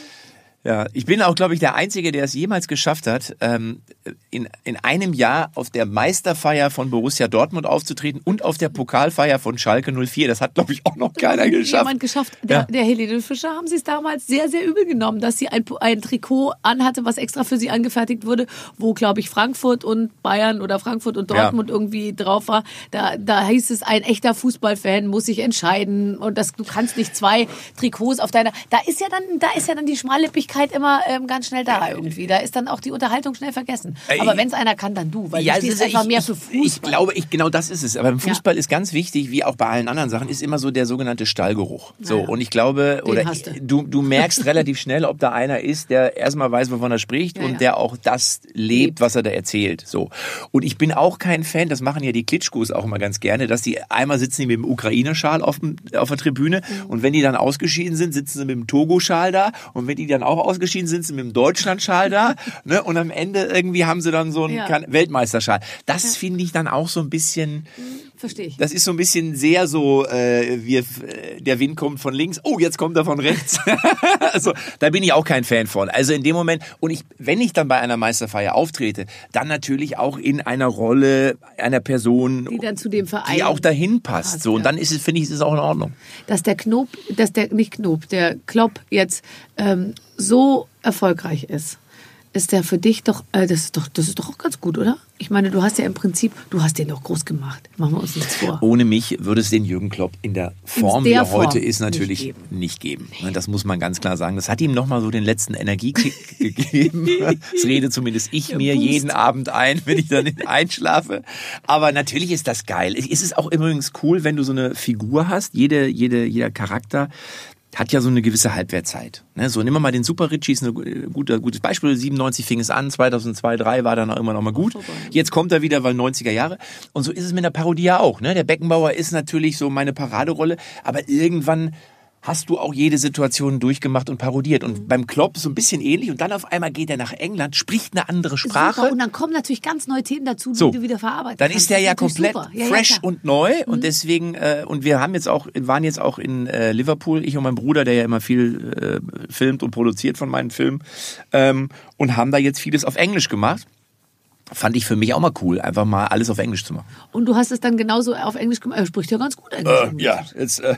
Ja, ich bin auch, glaube ich, der Einzige, der es jemals geschafft hat, ähm, in, in einem Jahr auf der Meisterfeier von Borussia Dortmund aufzutreten und auf der Pokalfeier von Schalke null vier. Das hat, glaube ich, auch noch keiner geschafft. Jemand geschafft. Der, ja. der Helene Fischer haben sie es damals sehr, sehr übel genommen, dass sie ein, ein Trikot anhatte, was extra für sie angefertigt wurde, wo, glaube ich, Frankfurt und Bayern oder Frankfurt und Dortmund ja. irgendwie drauf war. Da, da hieß es, ein echter Fußballfan muss sich entscheiden und das, du kannst nicht zwei Trikots auf deiner... Da ist ja dann, da ist ja dann die Schmallippigkeit immer ähm, ganz schnell da irgendwie. Da ist dann auch die Unterhaltung schnell vergessen. Aber wenn es einer kann, dann du, weil ja, du stehst einfach ich, mehr für Fußball. Ich glaube, ich, genau das ist es. Aber im Fußball ja. ist ganz wichtig, wie auch bei allen anderen Sachen, ist immer so der sogenannte Stallgeruch. So, naja. Und ich glaube, Den oder du, du merkst relativ schnell, ob da einer ist, der erstmal weiß, wovon er spricht ja, und ja. der auch das lebt, lebt, was er da erzählt. So. Und ich bin auch kein Fan, das machen ja die Klitschkos auch immer ganz gerne, dass die einmal sitzen die mit dem Ukraine-Schal auf, dem, auf der Tribüne mhm. und wenn die dann ausgeschieden sind, sitzen sie mit dem Togo-Schal da und wenn die dann auch ausgeschieden sind, sind sie mit dem Deutschland-Schal da ne? Und am Ende irgendwie haben sie dann so einen ja. Weltmeisterschal. Das ja. finde ich dann auch so ein bisschen... Verstehe ich. Das ist so ein bisschen sehr so, äh, wir, der Wind kommt von links, oh, jetzt kommt er von rechts. Also, da bin ich auch kein Fan von. Also in dem Moment, und ich, wenn ich dann bei einer Meisterfeier auftrete, dann natürlich auch in einer Rolle einer Person, die dann zu dem Verein, die auch dahin passt. passt so, und ja. dann ist es, finde ich, ist es auch in Ordnung. Dass der Knob, dass der, nicht Knob, der Klopp jetzt ähm, so erfolgreich ist. Ist der für dich doch, äh, das ist doch, das ist doch auch ganz gut, oder? Ich meine, du hast ja im Prinzip, du hast den doch groß gemacht. Machen wir uns nichts vor. Ohne mich würde es den Jürgen Klopp in der Form, der wie er Form heute ist, natürlich nicht geben. Nicht geben. Nee. Das muss man ganz klar sagen. Das hat ihm nochmal so den letzten Energiekick gegeben. Das rede zumindest ich der mir Boost. jeden Abend ein, wenn ich dann einschlafe. Aber natürlich ist das geil. Es ist auch übrigens cool, wenn du so eine Figur hast. Jede, jede, jeder Charakter hat ja so eine gewisse Halbwertzeit. Ne? So, nehmen wir mal den Super Richie, ist ein guter, gutes Beispiel. siebenundneunzig fing es an, zweitausendzwei, zweitausenddrei war dann auch immer noch mal gut. Jetzt kommt er wieder, weil neunziger Jahre. Und so ist es mit der Parodie ja auch. Ne? Der Beckenbauer ist natürlich so meine Paraderolle, aber irgendwann hast du auch jede Situation durchgemacht und parodiert. Und beim Klopp so ein bisschen ähnlich. Und dann auf einmal geht er nach England, spricht eine andere Sprache. Super. Und dann kommen natürlich ganz neue Themen dazu, so, die du wieder verarbeitest. Dann ist der ja komplett ja, fresh ja, und neu. Mhm. Und deswegen, äh, und wir haben jetzt auch, waren jetzt auch in äh, Liverpool, ich und mein Bruder, der ja immer viel äh, filmt und produziert von meinen Filmen, ähm, und haben da jetzt vieles auf Englisch gemacht. Fand ich für mich auch mal cool, einfach mal alles auf Englisch zu machen. Und du hast es dann genauso auf Englisch gemacht. Er spricht ja ganz gut Englisch. Uh, yeah, it's uh,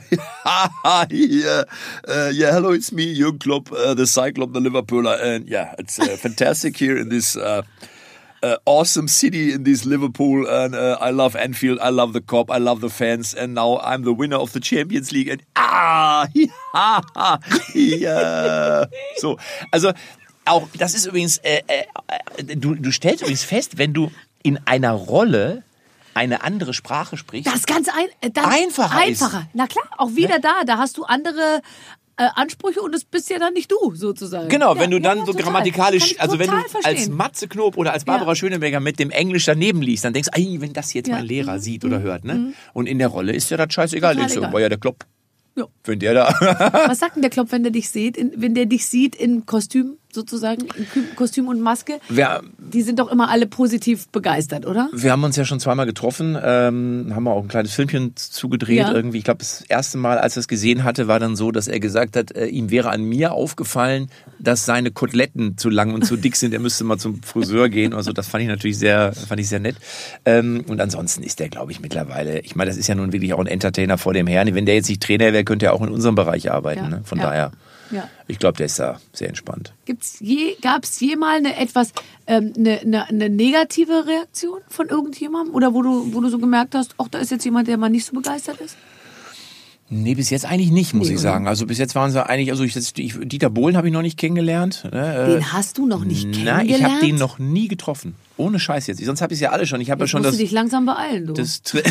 yeah, uh, yeah. Hello, it's me, Jürgen Klopp, uh, the Cyclone, the Liverpooler, and yeah, it's uh, fantastic here in this uh, uh, awesome city in this Liverpool, and uh, I love Anfield, I love the Kop, I love the fans, and now I'm the winner of the Champions League. And ah, ja, ja, so, also. Auch, das ist übrigens, äh, äh, du, du stellst übrigens fest, wenn du in einer Rolle eine andere Sprache sprichst. Das ist ganz ein, äh, das Einfacher einfacher. ist. Na klar, auch wieder da. Da hast du andere äh, Ansprüche und es bist ja dann nicht du, sozusagen. Genau, ja, wenn du dann ja, so total. grammatikalisch, Kann ich also wenn du total verstehen. als Matze Knob oder als Barbara Ja. Schöneberger mit dem Englisch daneben liest, dann denkst du, ey, wenn das jetzt Ja. mein Lehrer Mhm. sieht oder hört, ne? Und in der Rolle ist ja das scheißegal. Total Denkst du, egal. war ja der Klopp. Ja. Wenn der da. Was sagt denn der Klopp, wenn der dich sieht, in, wenn der dich sieht in Kostüm sozusagen, in Kü- Kostüm und Maske? Wir, Die sind doch immer alle positiv begeistert, oder? wir haben uns ja schon zweimal getroffen, ähm, haben auch ein kleines Filmchen zugedreht Ja. irgendwie. Ich glaube, das erste Mal, als er es gesehen hatte, war dann so, dass er gesagt hat, äh, ihm wäre an mir aufgefallen, dass seine Koteletten zu lang und zu dick sind. Er müsste mal zum Friseur gehen. Also das fand ich natürlich sehr, fand ich sehr nett. Ähm, und ansonsten ist der, glaube ich, mittlerweile, ich meine, das ist ja nun wirklich auch ein Entertainer vor dem Herrn. Wenn der jetzt nicht Trainer wäre, könnte er auch in unserem Bereich arbeiten. Ja. Ne? Von Ja. daher, Ja. ich glaube, der ist da sehr entspannt. Gibt's je, gab's je mal eine etwas, ähm, eine, eine, eine negative Reaktion von irgendjemandem? Oder wo du, wo du so gemerkt hast, ach, da ist jetzt jemand, der mal nicht so begeistert ist? Nee, bis jetzt eigentlich nicht, muss Nee, ich oder? sagen. Also bis jetzt waren sie eigentlich, also ich, das, ich, Dieter Bohlen habe ich noch nicht kennengelernt. Ne? Den hast du noch nicht Na, kennengelernt? ich habe den noch nie getroffen. Ohne Scheiß jetzt. Sonst habe ich es ja alle schon. Ich habe ja Jetzt schon musst das, du dich langsam beeilen, du. das, Tra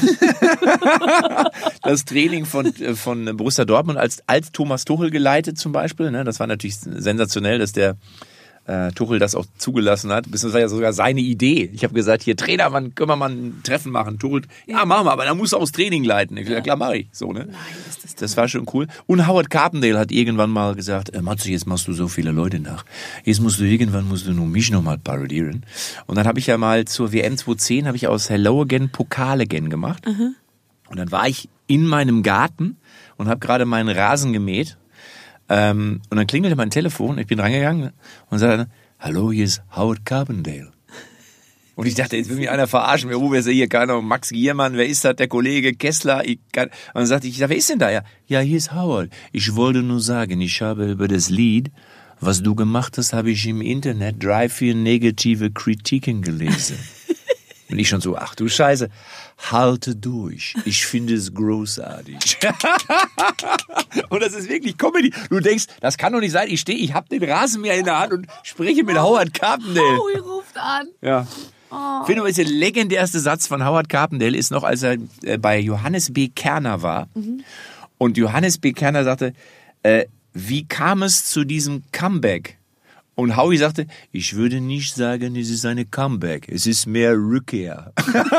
das Training von, von Borussia Dortmund als, als Thomas Tuchel geleitet zum Beispiel. Ne? Das war natürlich sensationell, dass der äh, Tuchel das auch zugelassen hat. Das war ja sogar seine Idee. Ich habe gesagt, hier Trainer, wann können wir mal ein Treffen machen? Tuchel, ja, machen wir, aber dann musst du auch das Training leiten. Ich, ja, klar, mach ich. So, ne? Nein, ist das Das war schon cool. Und Howard Carpendale hat irgendwann mal gesagt, äh, Matze, jetzt machst du so viele Leute nach. Jetzt musst du irgendwann, musst du nur mich nochmal parodieren. Und dann habe ich ja mal zur W M zwanzig zehn, habe ich aus Hello Again Pokal Again gemacht. Mhm. Und dann war ich in meinem Garten und habe gerade meinen Rasen gemäht. Ähm, und dann klingelte mein Telefon, ich bin rangegangen und sagte, hallo, hier ist Howard Carpendale. Und ich dachte, jetzt will mich einer verarschen. Wer ruft hier? Keine Ahnung, Max Giermann, wer ist das? Der Kollege Kessler. Ich kann, und dann sagte ich, wer ist denn da? Ja, ja, hier ist Howard. Ich wollte nur sagen, ich habe über das Lied, was du gemacht hast, habe ich im Internet drei, vier negative Kritiken gelesen. Und ich schon so, ach du Scheiße, halte durch. Ich finde es großartig. Und das ist wirklich Comedy. Du denkst, das kann doch nicht sein. Ich stehe, ich habe den Rasenmäher in der Hand und spreche mit Howard Carpendale. Oh, ihr ruft an. Ja. Ich finde, der legendärste Satz von Howard Carpendale ist noch, als er äh, bei Johannes B. Kerner war. Mhm. Und Johannes B. Kerner sagte, äh, wie kam es zu diesem Comeback? Und Howie sagte, ich würde nicht sagen, es ist eine Comeback. Es ist mehr Rückkehr.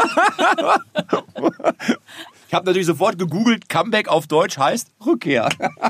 Ich habe natürlich sofort gegoogelt, Comeback auf Deutsch heißt Rückkehr.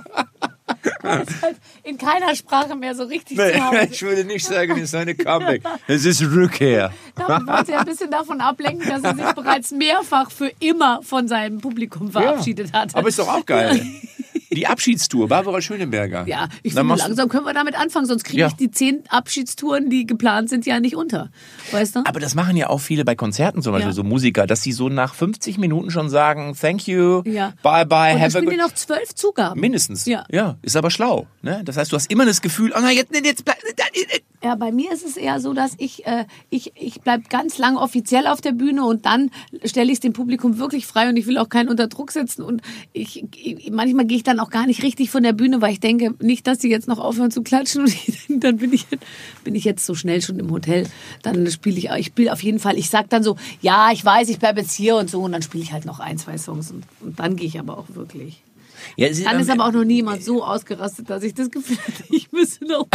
Das ist halt in keiner Sprache mehr so richtig Nee, zu Hause. ich würde nicht sagen, es ist eine Comeback. Es ist Rückkehr. Damit wollte er ein bisschen davon ablenken, dass er sich bereits mehrfach für immer von seinem Publikum verabschiedet Ja, hat. aber ist doch auch geil. Die Abschiedstour, Barbara Schöneberger. Ja, ich Dann finde, machst du- langsam können wir damit anfangen, sonst kriege Ja. ich die zehn Abschiedstouren, die geplant sind, ja nicht unter. Weißt du? Aber das machen ja auch viele bei Konzerten zum Beispiel, Ja. so Musiker, dass sie so nach fünfzig Minuten schon sagen, thank you, Ja. bye bye, Und dann have a spielen die good... noch zwölf Zugaben. Mindestens. Ja. ja. Ist aber schlau. Ne? Das heißt, du hast immer das Gefühl, oh nein, jetzt, jetzt bleib... Ja, bei mir ist es eher so, dass ich, äh, ich, ich bleib ganz lang offiziell auf der Bühne und dann stelle ich es dem Publikum wirklich frei und ich will auch keinen unter Druck setzen und ich, ich manchmal gehe ich dann auch gar nicht richtig von der Bühne, weil ich denke, nicht, dass sie jetzt noch aufhören zu klatschen und ich denke, dann bin ich, bin ich jetzt so schnell schon im Hotel. Dann spiele ich, ich spiele auf jeden Fall, ich sag dann so, ja, ich weiß, ich bleibe jetzt hier und so und dann spiele ich halt noch ein, zwei Songs und, und dann gehe ich aber auch wirklich. Ja, es Dann ist aber auch noch niemand so ausgerastet, dass ich das Gefühl hatte, ich müsse noch.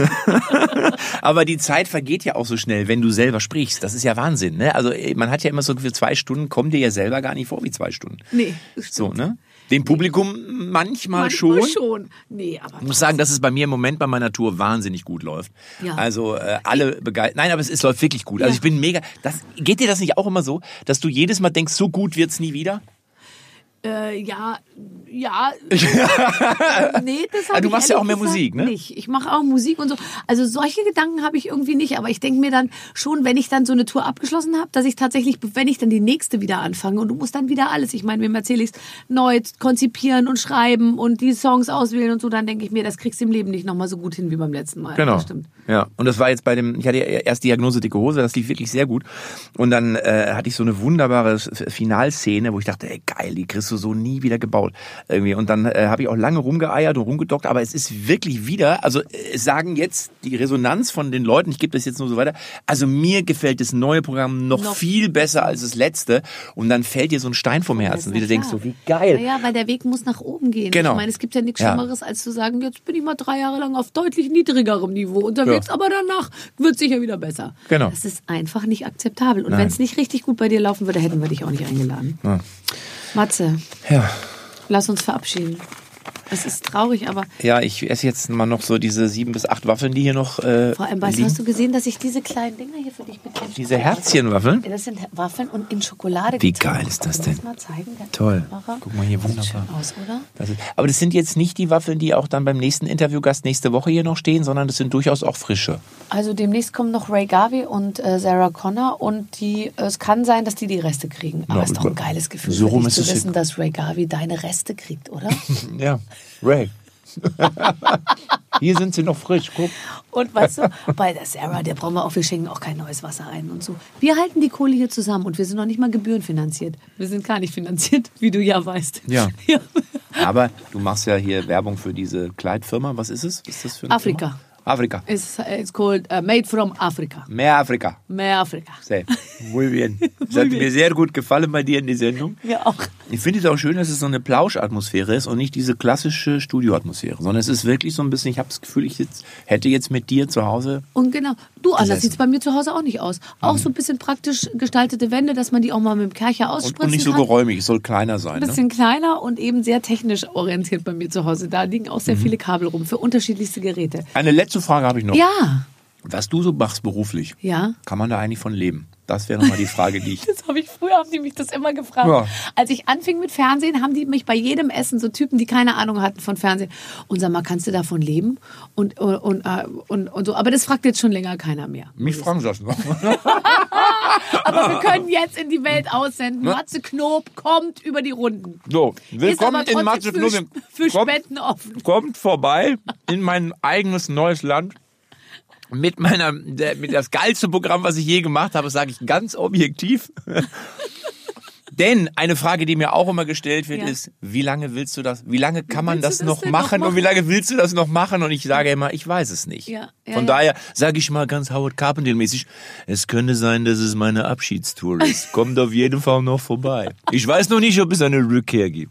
Aber die Zeit vergeht ja auch so schnell, wenn du selber sprichst. Das ist ja Wahnsinn. Ne? Also man hat ja immer so für zwei Stunden, kommen dir ja selber gar nicht vor wie zwei Stunden. Nee, das So, stimmt. ne? Dem Publikum manchmal, Manchmal schon. schon. Nee, aber Ich muss sagen, dass es bei mir im Moment bei meiner Tour wahnsinnig gut läuft. Ja. Also äh, alle begeistert. Nein, aber es, es läuft wirklich gut. Also Ja. ich bin mega. Das, geht dir das nicht auch immer so, dass du jedes Mal denkst, so gut wird's nie wieder? Äh, ja, ja. Nee, das Ah, habe du ich machst ja ehrlich auch mehr gesagt Musik, ne? Nicht. Ich mache auch Musik und so. Also solche Gedanken habe ich irgendwie nicht. Aber ich denke mir dann schon, wenn ich dann so eine Tour abgeschlossen habe, dass ich tatsächlich, wenn ich dann die nächste wieder anfange und du musst dann wieder alles, ich meine, wem erzähle ich es, neu konzipieren und schreiben und die Songs auswählen und so, dann denke ich mir, das kriegst du im Leben nicht nochmal so gut hin wie beim letzten Mal. Genau. Das stimmt. Ja. Und das war jetzt bei dem, ich hatte ja erst Diagnose dicke Hose, das lief wirklich sehr gut. Und dann äh, hatte ich so eine wunderbare Finalszene, wo ich dachte, ey geil, die kriegst du du so nie wieder gebaut. Irgendwie. Und dann äh, habe ich auch lange rumgeeiert und rumgedockt, aber es ist wirklich wieder, also es sagen jetzt die Resonanz von den Leuten, ich gebe das jetzt nur so weiter, also mir gefällt das neue Programm noch, noch viel besser als das letzte und dann fällt dir so ein Stein vom Herzen, wie du denkst, so wie geil. Ja, weil der Weg muss nach oben gehen. Genau. Ich meine, es gibt ja nichts Ja. Schlimmeres, als zu sagen, jetzt bin ich mal drei Jahre lang auf deutlich niedrigerem Niveau unterwegs, Ja. aber danach wird es sicher wieder besser. Genau. Das ist einfach nicht akzeptabel. Und Nein. wenn es nicht richtig gut bei dir laufen würde, hätten wir dich auch nicht eingeladen. Ja. Matze, Ja. lass uns verabschieden. Es ist traurig, aber Ja, ich esse jetzt mal noch so diese sieben bis acht Waffeln, die hier noch äh, vor allem, weißt du, liegen. hast du gesehen, dass ich diese kleinen Dinger hier für dich mitnehme? Diese Herzchenwaffeln? Das sind Waffeln und in Schokolade. Wie getan. geil ist das Können wir denn? mal zeigen? Der Toll. Kamera. Guck mal hier, Sieht wunderbar. schön aus, oder? Das ist, aber das sind jetzt nicht die Waffeln, die auch dann beim nächsten Interviewgast nächste Woche hier noch stehen, sondern das sind durchaus auch frische. Also demnächst kommen noch Ray Garvey und äh, Sarah Connor und die, äh, es kann sein, dass die die Reste kriegen. Aber Na, es ist doch ein geiles Gefühl, so für rum dich ist zu es wissen, hin. dass Ray Garvey deine Reste kriegt, oder? Ja, Ray. Hier sind sie noch frisch, guck. Und weißt du, bei der Sarah, der brauchen wir auch, wir schenken auch kein neues Wasser ein und so. Wir halten die Kohle hier zusammen und wir sind noch nicht mal gebührenfinanziert. Wir sind gar nicht finanziert, wie du ja weißt. Ja. ja. Aber du machst ja hier Werbung für diese Kleidfirma. Was ist es? Was ist das für eine Afrika. Firma? Afrika. It's, it's called uh, Made from Africa. Mehr Afrika. Mehr Afrika. Sehr. Muy bien. Das hat mir sehr gut gefallen bei dir in die Sendung. Ja, auch. Ich finde es auch schön, dass es so eine Plauschatmosphäre ist und nicht diese klassische Studioatmosphäre, sondern es ist wirklich so ein bisschen, ich habe das Gefühl, ich sitz, hätte jetzt mit dir zu Hause. Und genau, du, anders Gesessen. sieht es bei mir zu Hause auch nicht aus. Auch so ein bisschen praktisch gestaltete Wände, dass man die auch mal mit dem Kercher Und, ausspritzen und nicht so kann. geräumig, es soll kleiner sein. Ein Ne? bisschen kleiner und eben sehr technisch orientiert bei mir zu Hause. Da liegen auch sehr viele Kabel rum für unterschiedlichste Geräte. Eine letzte Frage habe ich noch. Ja, Was du so machst beruflich, ja. kann man da eigentlich von leben? Das wäre nochmal die Frage, die ich... Das habe ich früher, haben die mich das immer gefragt. Ja. Als ich anfing mit Fernsehen, haben die mich bei jedem Essen, so Typen, die keine Ahnung hatten von Fernsehen, und sag mal, kannst du davon leben? Und, und, und, und, und so. Aber das fragt jetzt schon länger keiner mehr. Mich fragen sie das noch. Aber wir können jetzt in die Welt aussenden. Matze Knob kommt über die Runden. So, willkommen Ist aber in Matze trotzdem Knob. Für, für Kommt- Spenden offen. Kommt vorbei in mein eigenes neues Land. Mit meiner, der, mit das geilste Programm, was ich je gemacht habe, sage ich ganz objektiv. Denn eine Frage, die mir auch immer gestellt wird, Ja. ist, wie lange willst du das, wie lange kann man Willst das, du das noch denn noch machen und wie lange willst du das noch machen? Und ich sage immer, ich weiß es nicht. Ja, ja, Von ja. daher sage ich mal ganz Howard Carpendale-mäßig, es könnte sein, dass es meine Abschiedstour ist. Kommt auf jeden Fall noch vorbei. Ich weiß noch nicht, ob es eine Rückkehr gibt.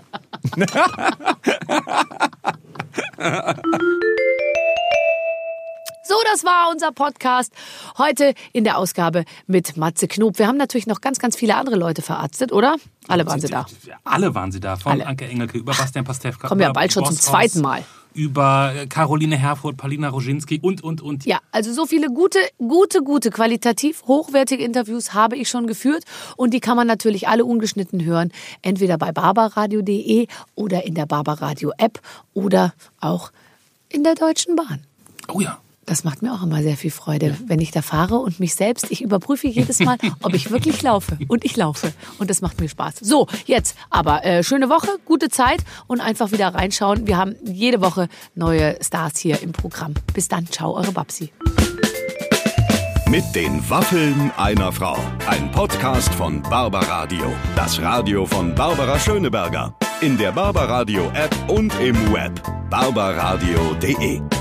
So, das war unser Podcast heute in der Ausgabe mit Matze Knob. Wir haben natürlich noch ganz, ganz viele andere Leute verarztet, oder? Alle waren sie da. Alle waren sie da. Von Alle. Anke Engelke über Bastian Pastewka. Kommen ja über bald schon zum Bosshaus, zweiten Mal. Über Caroline Herfurth, Paulina Roginski und, und, und. Ja, also so viele gute, gute, gute, qualitativ hochwertige Interviews habe ich schon geführt. Und die kann man natürlich alle ungeschnitten hören. Entweder bei barbaradio punkt de oder in der Barbaradio App oder auch in der Deutschen Bahn. Oh ja. Das macht mir auch immer sehr viel Freude, wenn ich da fahre und mich selbst, ich überprüfe jedes Mal, ob ich wirklich laufe. Und ich laufe. Und das macht mir Spaß. So, jetzt aber äh, schöne Woche, gute Zeit und einfach wieder reinschauen. Wir haben jede Woche neue Stars hier im Programm. Bis dann, ciao, eure Babsi. Mit den Waffeln einer Frau. Ein Podcast von Barbaradio. Das Radio von Barbara Schöneberger. In der Barbaradio App und im Web. barbaradio punkt de